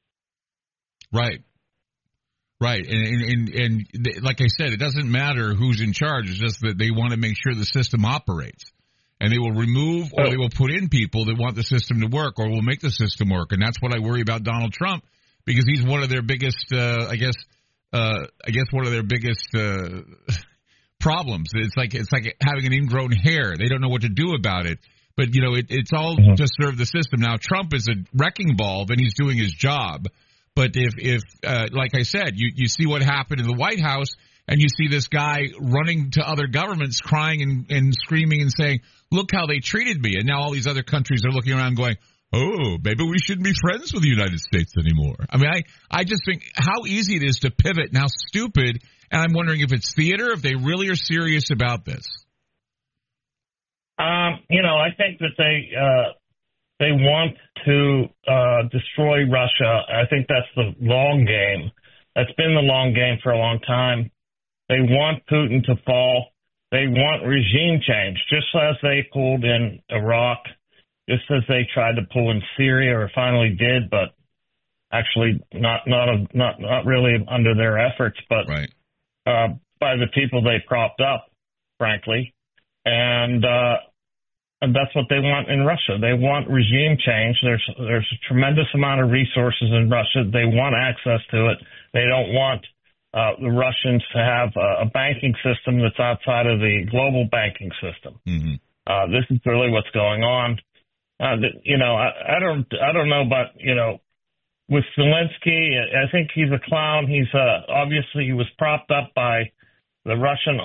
Right. Right. And like I said, it doesn't matter who's in charge. It's just that they want to make sure the system operates. And they will remove or they will put in people that want the system to work or will make the system work. And that's what I worry about Donald Trump, because he's one of their biggest, I guess one of their biggest problems. It's like having an ingrown hair. They don't know what to do about it. But, it's all to serve the system. Now, Trump is a wrecking ball, and he's doing his job. But if like I said, you see what happened in the White House, and you see this guy running to other governments, crying and screaming and saying, look how they treated me. And now all these other countries are looking around going, oh, maybe we shouldn't be friends with the United States anymore. I mean, I just think how easy it is to pivot and how stupid. And I'm wondering if it's theater, if they really are serious about this. I think that they want to destroy Russia. I think that's the long game. That's been the long game for a long time. They want Putin to fall. They want regime change, just as they pulled in Iraq, just as they tried to pull in Syria, or finally did, but actually not really under their efforts, but right. By the people they propped up, frankly, and that's what they want in Russia. They want regime change. There's a tremendous amount of resources in Russia. They want access to it. They don't want the Russians to have a banking system that's outside of the global banking system. Mm-hmm. This is really what's going on. I don't know, but with Zelensky, I think he's a clown. He's obviously he was propped up by the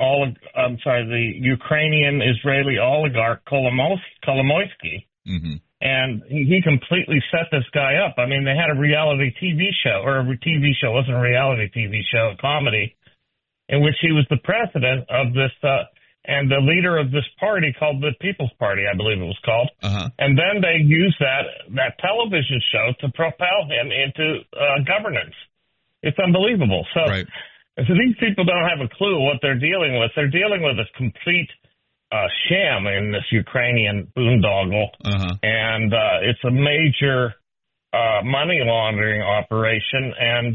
the Ukrainian-Israeli oligarch Kolomoisky. Mm-hmm. And he completely set this guy up. I mean, they had a reality TV show, or a TV show, it wasn't a reality TV show, a comedy, in which he was the president of this, and the leader of this party called the People's Party, I believe it was called. Uh-huh. And then they used that television show to propel him into governance. It's unbelievable. So these people don't have a clue what they're dealing with. They're dealing with a complete sham in this Ukrainian boondoggle, and it's a major money laundering operation,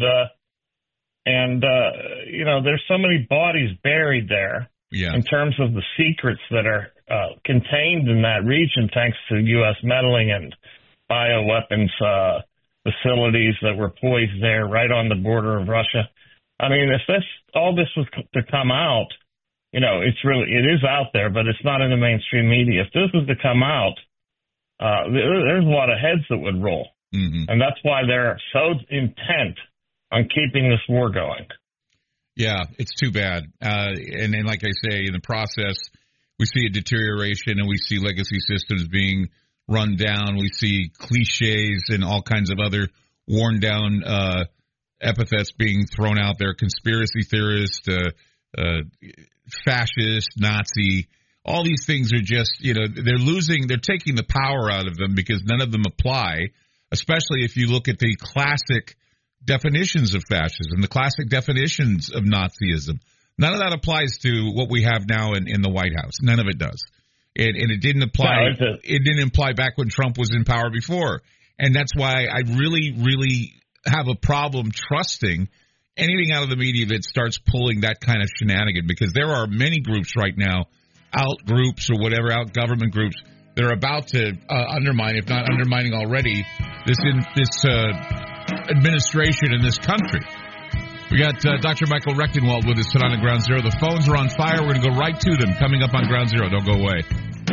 and there's so many bodies buried there in terms of the secrets that are contained in that region, thanks to U.S. meddling and bioweapons facilities that were poised there right on the border of Russia. I mean, if all this was to come out, it is out there, but it's not in the mainstream media. If this was to come out, there's a lot of heads that would roll. Mm-hmm. And that's why they're so intent on keeping this war going. Yeah, it's too bad. And like I say, in the process, we see a deterioration and we see legacy systems being run down. We see cliches and all kinds of other worn down epithets being thrown out there. Conspiracy theorist, fascist, Nazi, all these things are just, they're taking the power out of them because none of them apply, especially if you look at the classic definitions of fascism, the classic definitions of Nazism. None of that applies to what we have now in the White House. None of it does. And it didn't apply. No, it didn't apply back when Trump was in power before. And that's why I really, really have a problem trusting anything out of the media that starts pulling that kind of shenanigan, because there are many groups right now, out groups or whatever, out government groups, that are about to undermine, if not undermining already, this administration in this country. We got Dr. Michael Rectenwald with us tonight on Ground Zero. The phones are on fire. We're going to go right to them coming up on Ground Zero. Don't go away.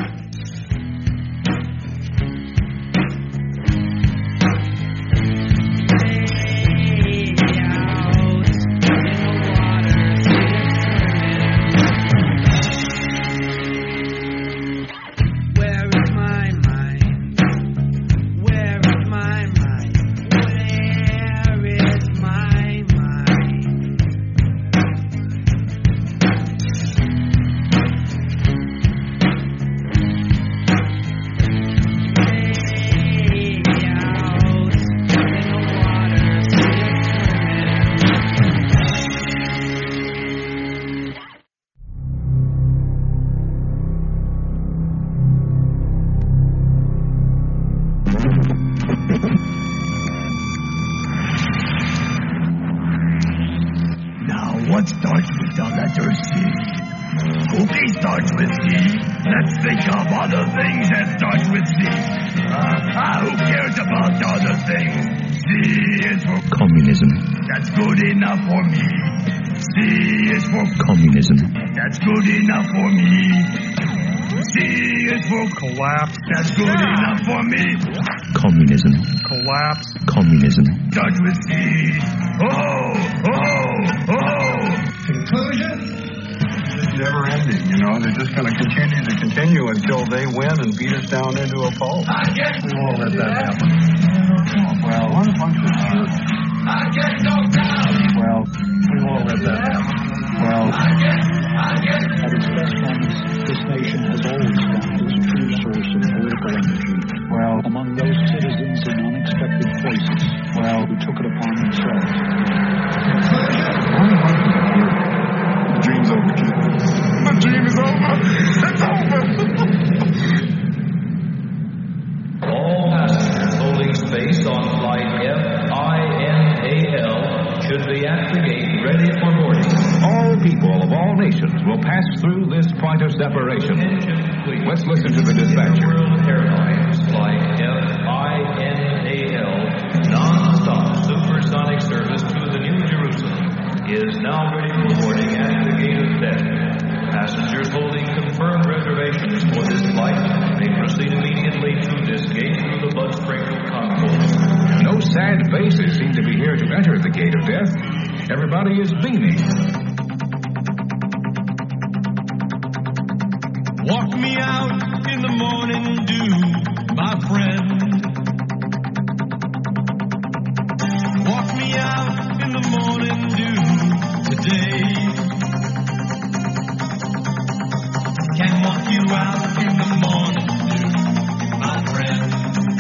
What starts with the letter C? Cookie starts with C. Let's think of other things that start with C. Who cares about other things? C is for Communism. That's good enough for me. C is for communism. That's good enough for me. C is for collapse. That's good enough for me. Communism. Collapse. Communism. Starts with C. Conclusion? It's never ending, you know. They're just going to continue until they win and beat us down into a pulp. We won't let that happen. Well, what a bunch of jerks. Well, we won't let that happen. Well, at its best moments, this nation has always found its true source of political energy. Well, among those citizens in unexpected places, who took it upon themselves. The dream's over, kid. The dream is over. It's over. All passengers holding space on flight FINAL should be at the gate ready for boarding. All people of all nations will pass through this point of separation. Let's listen to the dispatcher. World Airlines flight FINAL non-stop supersonic service to the New Jerusalem is now ready for boarding at the gate of death. Passengers holding confirmed reservations for this flight may proceed immediately to this gate through the blood-sprinkled concourse. No sad faces seem to be here to enter the gate of death. Everybody is beaming. Walk me out in the morning dew, my friend. Walk me out in the morning dew today. Can walk you out in the morning dew, my friend.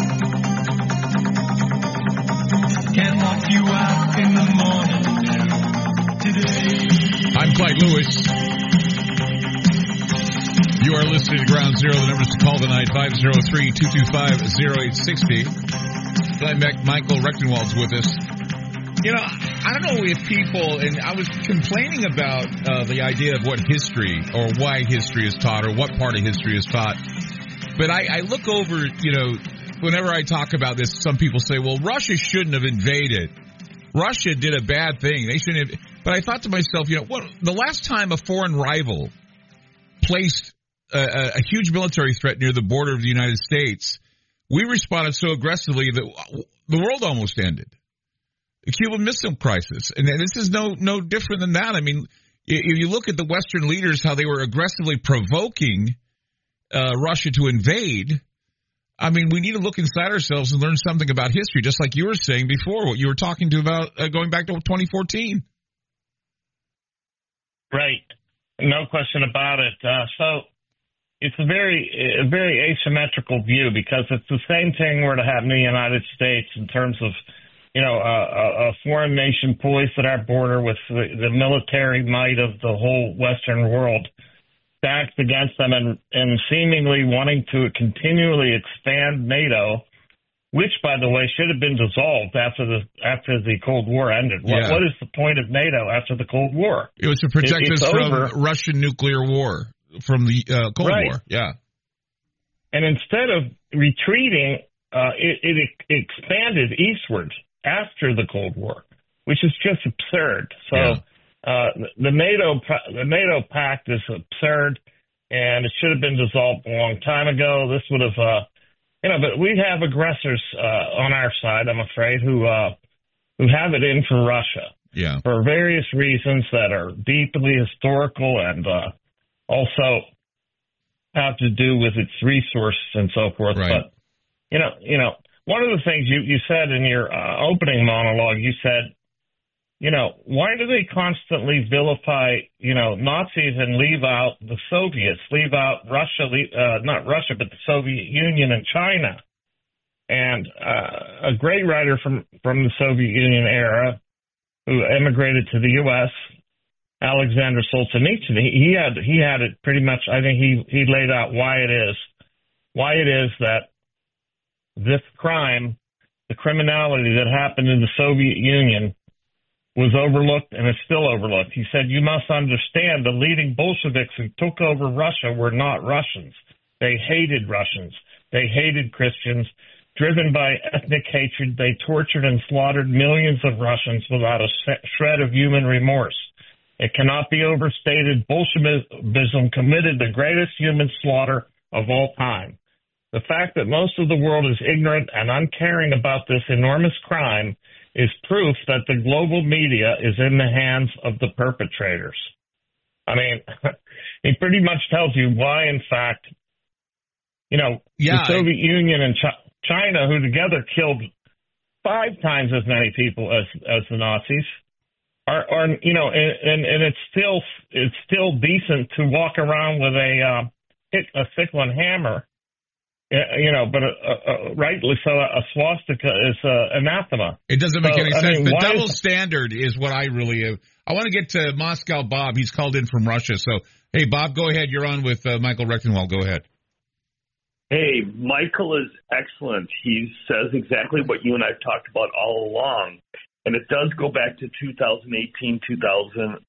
Can walk you out in the morning dew today. I'm Clyde Lewis. You are listening to Ground Zero. The numbers to call tonight, 503-225-0860. Glenn Beck, Michael Rechtenwald's with us. You know, I don't know if people, and I was complaining about the idea of what history, or why history is taught, or what part of history is taught. But I look over, you know, whenever I talk about this, some people say, well, Russia shouldn't have invaded. Russia did a bad thing. They shouldn't have. But I thought to myself, you know, the last time a foreign rival placed a huge military threat near the border of the United States, we responded so aggressively that the world almost ended. The Cuban Missile Crisis. And this is no different than that. I mean, if you look at the Western leaders, how they were aggressively provoking Russia to invade, I mean, we need to look inside ourselves and learn something about history, just like you were saying before, what you were talking to about going back to 2014. Right. No question about it. So it's a very asymmetrical view, because it's the same thing were to happen in the United States in terms of, you know, a foreign nation poised at our border with the military might of the whole Western world stacked against them, and seemingly wanting to continually expand NATO, which, by the way, should have been dissolved after the Cold War ended. Yeah. What is the point of NATO after the Cold War? It was to protect us from Russian nuclear war, from the Cold War. Yeah. And instead of retreating, it expanded eastward after the Cold War, which is just absurd. So the NATO pact is absurd, and it should have been dissolved a long time ago. This would have, but we have aggressors on our side, I'm afraid, who have it in for Russia. Yeah. For various reasons that are deeply historical and also have to do with its resources and so forth. Right. But, one of the things you said in your opening monologue, you said, why do they constantly vilify, Nazis and leave out the Soviets, leave out Russia, not Russia, but the Soviet Union and China? And a great writer from the Soviet Union era who emigrated to the U.S., Alexander Solzhenitsyn, he had it pretty much. I think he laid out why it is that this crime, the criminality that happened in the Soviet Union, was overlooked and is still overlooked. He said, you must understand the leading Bolsheviks who took over Russia were not Russians. They hated Russians. They hated Christians. Driven by ethnic hatred, they tortured and slaughtered millions of Russians without a shred of human remorse. It cannot be overstated, Bolshevism committed the greatest human slaughter of all time. The fact that most of the world is ignorant and uncaring about this enormous crime is proof that the global media is in the hands of the perpetrators. I mean, he pretty much tells you why, in fact, the Soviet Union and China, who together killed 5 times as many people as the Nazis, are and it's still decent to walk around with a sickle and hammer, but rightly so, a swastika is anathema. It doesn't make any sense. The double standard is what I really. I want to get to Moscow Bob. He's called in from Russia. So, hey, Bob, go ahead. You're on with Michael Rectenwald. Go ahead. Hey, Michael is excellent. He says exactly what you and I have talked about all along. And it does go back to 2018, 1998,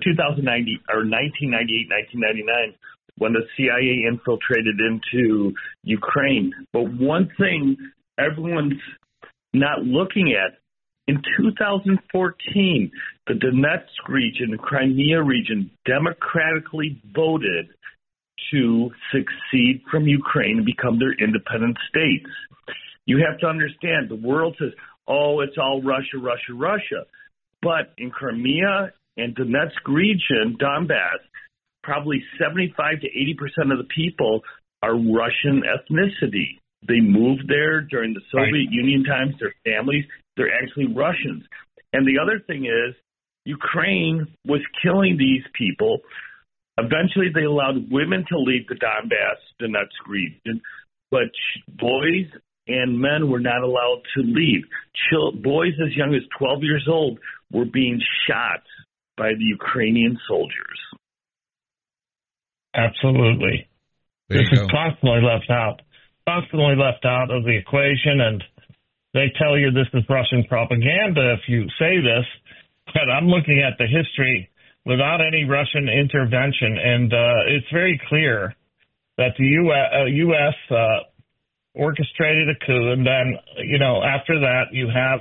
1999, when the CIA infiltrated into Ukraine. But one thing everyone's not looking at, in 2014, the Donetsk region, the Crimea region, democratically voted to secede from Ukraine and become their independent states. You have to understand, the world says, oh, it's all Russia, Russia, Russia. But in Crimea and Donetsk region, Donbass, probably 75 to 80% of the people are Russian ethnicity. They moved there during the Soviet Union times, their families, they're actually Russians. And the other thing is, Ukraine was killing these people. Eventually, they allowed women to leave the Donbass, Donetsk region, but boys and men were not allowed to leave. Boys as young as 12 years old were being shot by the Ukrainian soldiers. Absolutely. This is constantly left out of the equation, and they tell you this is Russian propaganda if you say this, but I'm looking at the history without any Russian intervention, and it's very clear that the U.S. Orchestrated a coup, and then, after that you have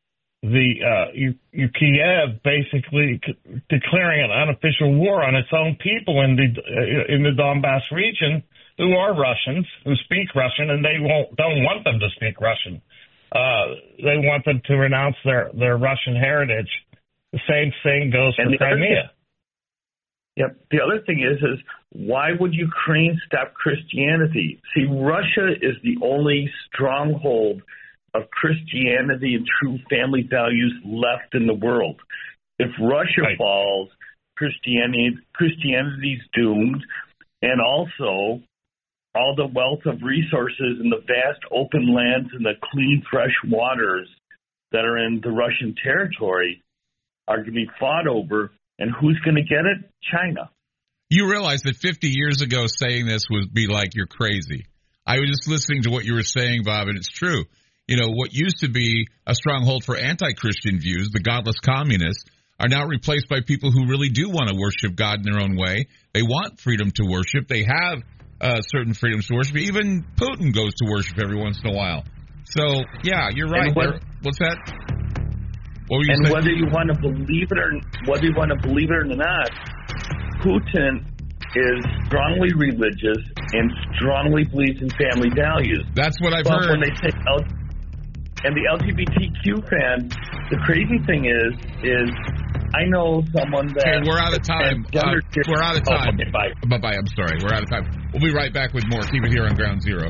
Kiev basically declaring an unofficial war on its own people in the Donbass region who are Russians, who speak Russian, and they don't want them to speak Russian. They want them to renounce their Russian heritage. The same thing goes for Crimea. Yep. The other thing is why would Ukraine stop Christianity? See, Russia is the only stronghold of Christianity and true family values left in the world. If Russia falls, Christianity's doomed, and also all the wealth of resources and the vast open lands and the clean, fresh waters that are in the Russian territory are going to be fought over. And who's going to get it? China. You realize that 50 years ago saying this would be like you're crazy. I was just listening to what you were saying, Bob, and it's true. What used to be a stronghold for anti-Christian views, the godless communists, are now replaced by people who really do want to worship God in their own way. They want freedom to worship. They have certain freedoms to worship. Even Putin goes to worship every once in a while. So, yeah, you're right. What's that? And whether you want to believe it or not, Putin is strongly religious and strongly believes in family values. That's what I've heard. When they say and the LGBTQ fan, the crazy thing is I know someone that. Okay, we're out of time. We're out of time. Okay, bye. Bye. I'm sorry. We're out of time. We'll be right back with more. Keep it here on Ground Zero.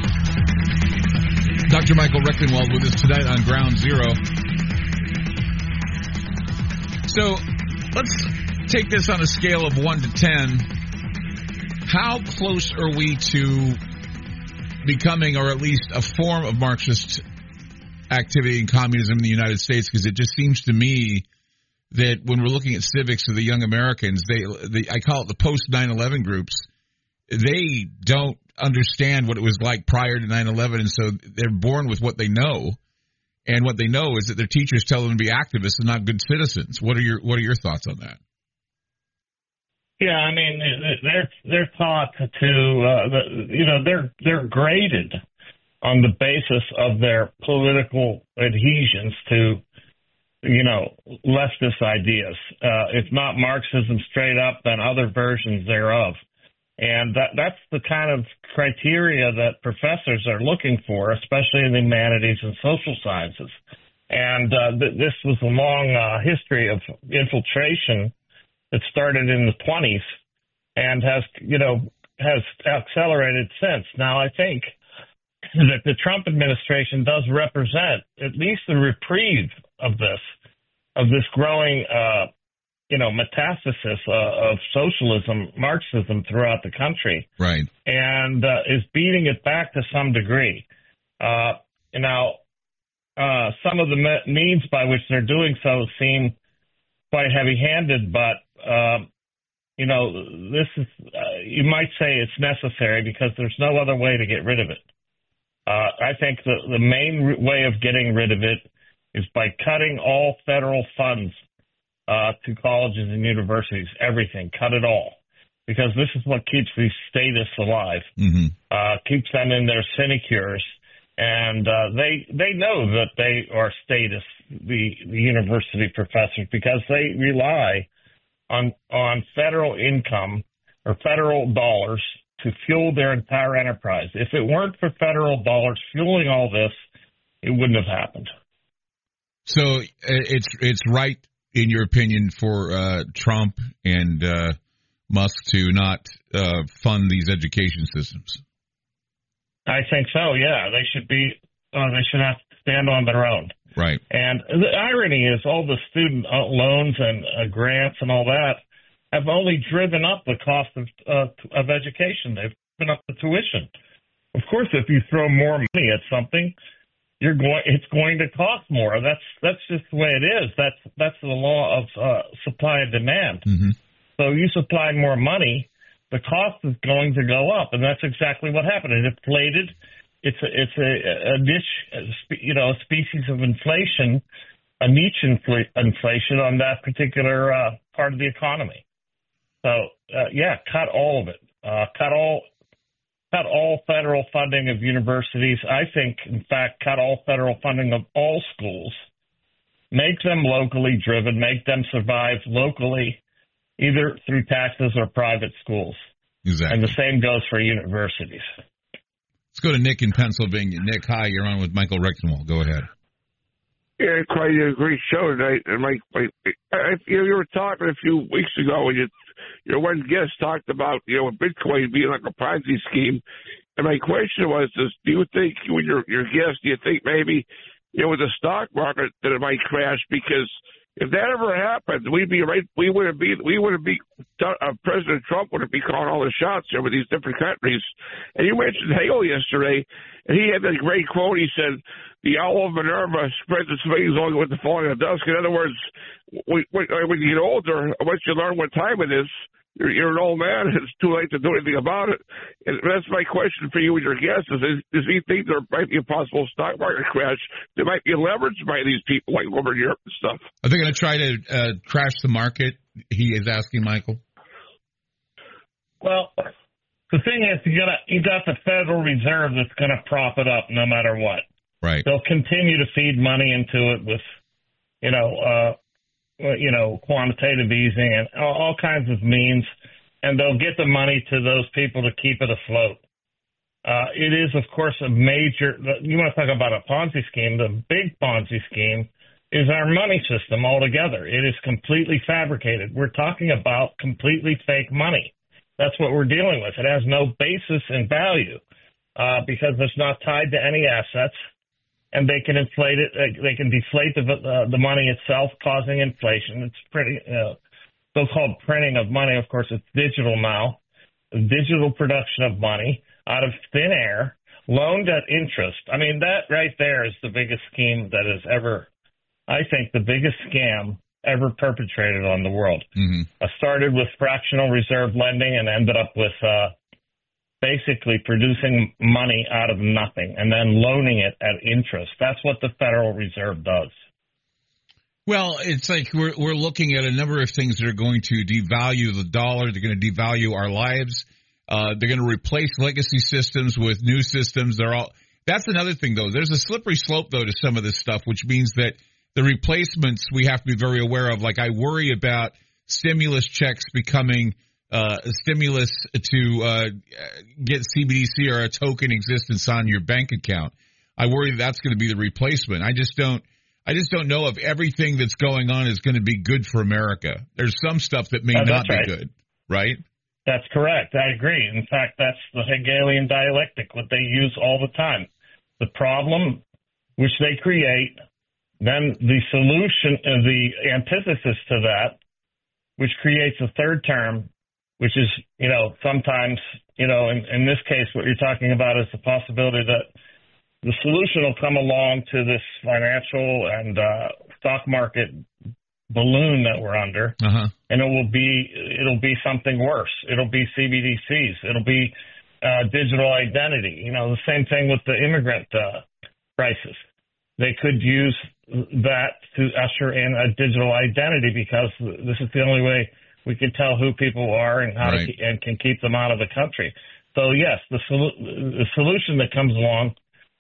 Dr. Michael Rectenwald with us tonight on Ground Zero. So let's take this on a scale of 1 to 10. How close are we to becoming, or at least a form of Marxist activity in communism in the United States? Because it just seems to me that when we're looking at civics of the young Americans, I call it the post 9/11 groups, they don't understand what it was like prior to 9/11, and so they're born with what they know. And what they know is that their teachers tell them to be activists and not good citizens. What are your thoughts on that? Yeah, I mean, they're taught to, they're graded on the basis of their political adhesions to, leftist ideas. If not Marxism straight up, then other versions thereof. And that's the kind of criteria that professors are looking for, especially in the humanities and social sciences. And this was a long history of infiltration that started in the 20s and has accelerated since. Now, I think that the Trump administration does represent at least the reprieve of this growing metastasis of socialism, Marxism throughout the country. Right. And is beating it back to some degree. Now, some of the means by which they're doing so seem quite heavy-handed, but, this is, you might say it's necessary because there's no other way to get rid of it. I think the main way of getting rid of it is by cutting all federal funds to colleges and universities, everything, cut it all. Because this is what keeps these statists alive, keeps them in their sinecures. And they know that they are statists, the university professors, because they rely on federal income or federal dollars to fuel their entire enterprise. If it weren't for federal dollars fueling all this, it wouldn't have happened. So it's right, in your opinion, for Trump and Musk to not fund these education systems? I think so. Yeah, they should be. They should have to stand on their own. Right. And the irony is, all the student loans and grants and all that have only driven up the cost of education. They've driven up the tuition. Of course, if you throw more money at something, it's going to cost more. That's just the way it is. That's the law of supply and demand. Mm-hmm. So you supply more money, the cost is going to go up, and that's exactly what happened. It inflated. It's a niche, a species of inflation, a niche inflation on that particular part of the economy. So cut all of it. Cut all federal funding of universities. I think, in fact, cut all federal funding of all schools. Make them locally driven. Make them survive locally, either through taxes or private schools. Exactly. And the same goes for universities. Let's go to Nick in Pennsylvania. Nick, hi. You're on with Michael Rectenwald. Go ahead. Yeah, quite a great show tonight. And you were talking a few weeks ago when your one guest talked about, Bitcoin being like a Ponzi scheme. And my question was, do you think, when your guest, do you think maybe, with the stock market that it might crash? Because if that ever happened, President Trump wouldn't be calling all the shots over these different countries. And you mentioned Hale yesterday, and he had that great quote. He said, "The owl of Minerva spreads its wings only with the falling of dusk." In other words, when you get older, once you learn what time it is, you're an old man, it's too late to do anything about it. And that's my question for you and your guests is does he think there might be a possible stock market crash that might be leveraged by these people like over in Europe and stuff? Are they going to try to crash the market? He is asking, Michael. Well, the thing is, you got the Federal Reserve that's going to prop it up no matter what. Right. They'll continue to feed money into it with, quantitative easing and all kinds of means, and they'll get the money to those people to keep it afloat. It is, of course, a major, you want to talk about a Ponzi scheme, the big Ponzi scheme is our money system altogether. It is completely fabricated. We're talking about completely fake money. That's what we're dealing with. It has no basis in value because it's not tied to any assets. and they can inflate it. They can deflate the money itself, causing inflation. It's pretty so-called printing of money. Of course, it's digital now. Digital production of money out of thin air, loaned at interest. I mean, that right there is the biggest scheme that has ever, I think, the biggest scam ever perpetrated on the world. Mm-hmm. Started with fractional reserve lending and ended up with basically producing money out of nothing and then loaning it at interest. That's what the Federal Reserve does. Well, it's like we're looking at a number of things that are going to devalue the dollar. They're going to devalue our lives. They're going to replace legacy systems with new systems. That's another thing, though. There's a slippery slope, though, to some of this stuff, which means that the replacements we have to be very aware of. Like, I worry about stimulus checks becoming a stimulus to get CBDC or a token existence on your bank account. I worry that's going to be the replacement. I just don't know if everything that's going on is going to be good for America. There's some stuff that may not be good, right? That's correct. I agree. In fact, that's the Hegelian dialectic, what they use all the time. The problem which they create, then the solution, the antithesis to that, which creates a third term, which is, sometimes, in this case, what you're talking about is the possibility that the solution will come along to this financial and stock market balloon that we're under, and it'll be something worse. It'll be CBDCs. It'll be digital identity. The same thing with the immigrant crisis. They could use that to usher in a digital identity because this is the only way we can tell who people are and how and can keep them out of the country. So yes, the solution that comes along,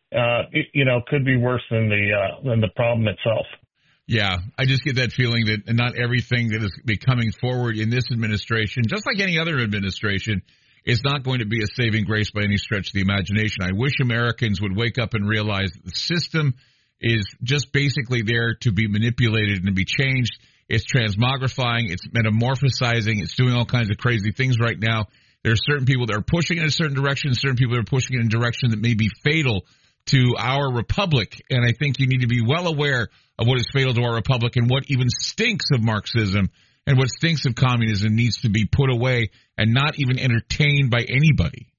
could be worse than the problem itself. Yeah, I just get that feeling that not everything that is coming forward in this administration, just like any other administration, is not going to be a saving grace by any stretch of the imagination. I wish Americans would wake up and realize that the system is just basically there to be manipulated and to be changed. It's transmogrifying, it's metamorphosizing, it's doing all kinds of crazy things right now. There are certain people that are pushing in a certain direction, certain people that are pushing in a direction that may be fatal to our republic. And I think you need to be well aware of what is fatal to our republic and what even stinks of Marxism and what stinks of communism needs to be put away and not even entertained by anybody.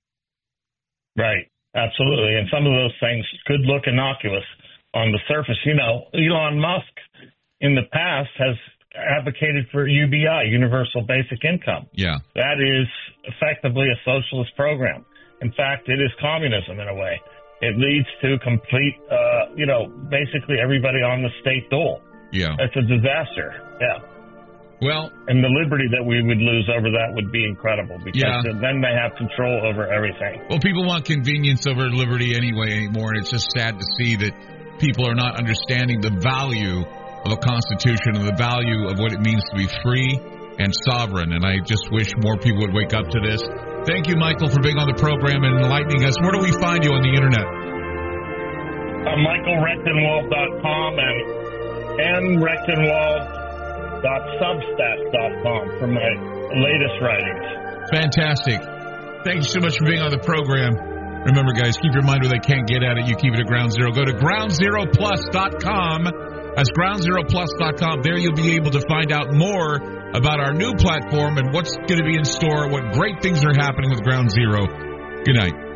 Right. Absolutely. And some of those things could look innocuous on the surface. Elon Musk in the past has advocated for UBI, Universal Basic Income. Yeah. That is effectively a socialist program. In fact, it is communism in a way. It leads to complete, basically everybody on the state dole. Yeah. It's a disaster. Yeah. Well, and the liberty that we would lose over that would be incredible because then they have control over everything. Well, people want convenience over liberty anymore, and it's just sad to see that people are not understanding the value of a constitution and the value of what it means to be free and sovereign. And I just wish more people would wake up to this. Thank you, Michael, for being on the program and enlightening us. Where do we find you on the internet? MichaelRechtenwald.com and Rechtenwald.substack.com for my latest writings. Fantastic. Thank you so much for being on the program. Remember, guys, keep your mind where they can't get at it. You keep it at Ground Zero. Go to GroundZeroPlus.com. That's GroundZeroPlus.com. There you'll be able to find out more about our new platform and what's going to be in store, what great things are happening with Ground Zero. Good night.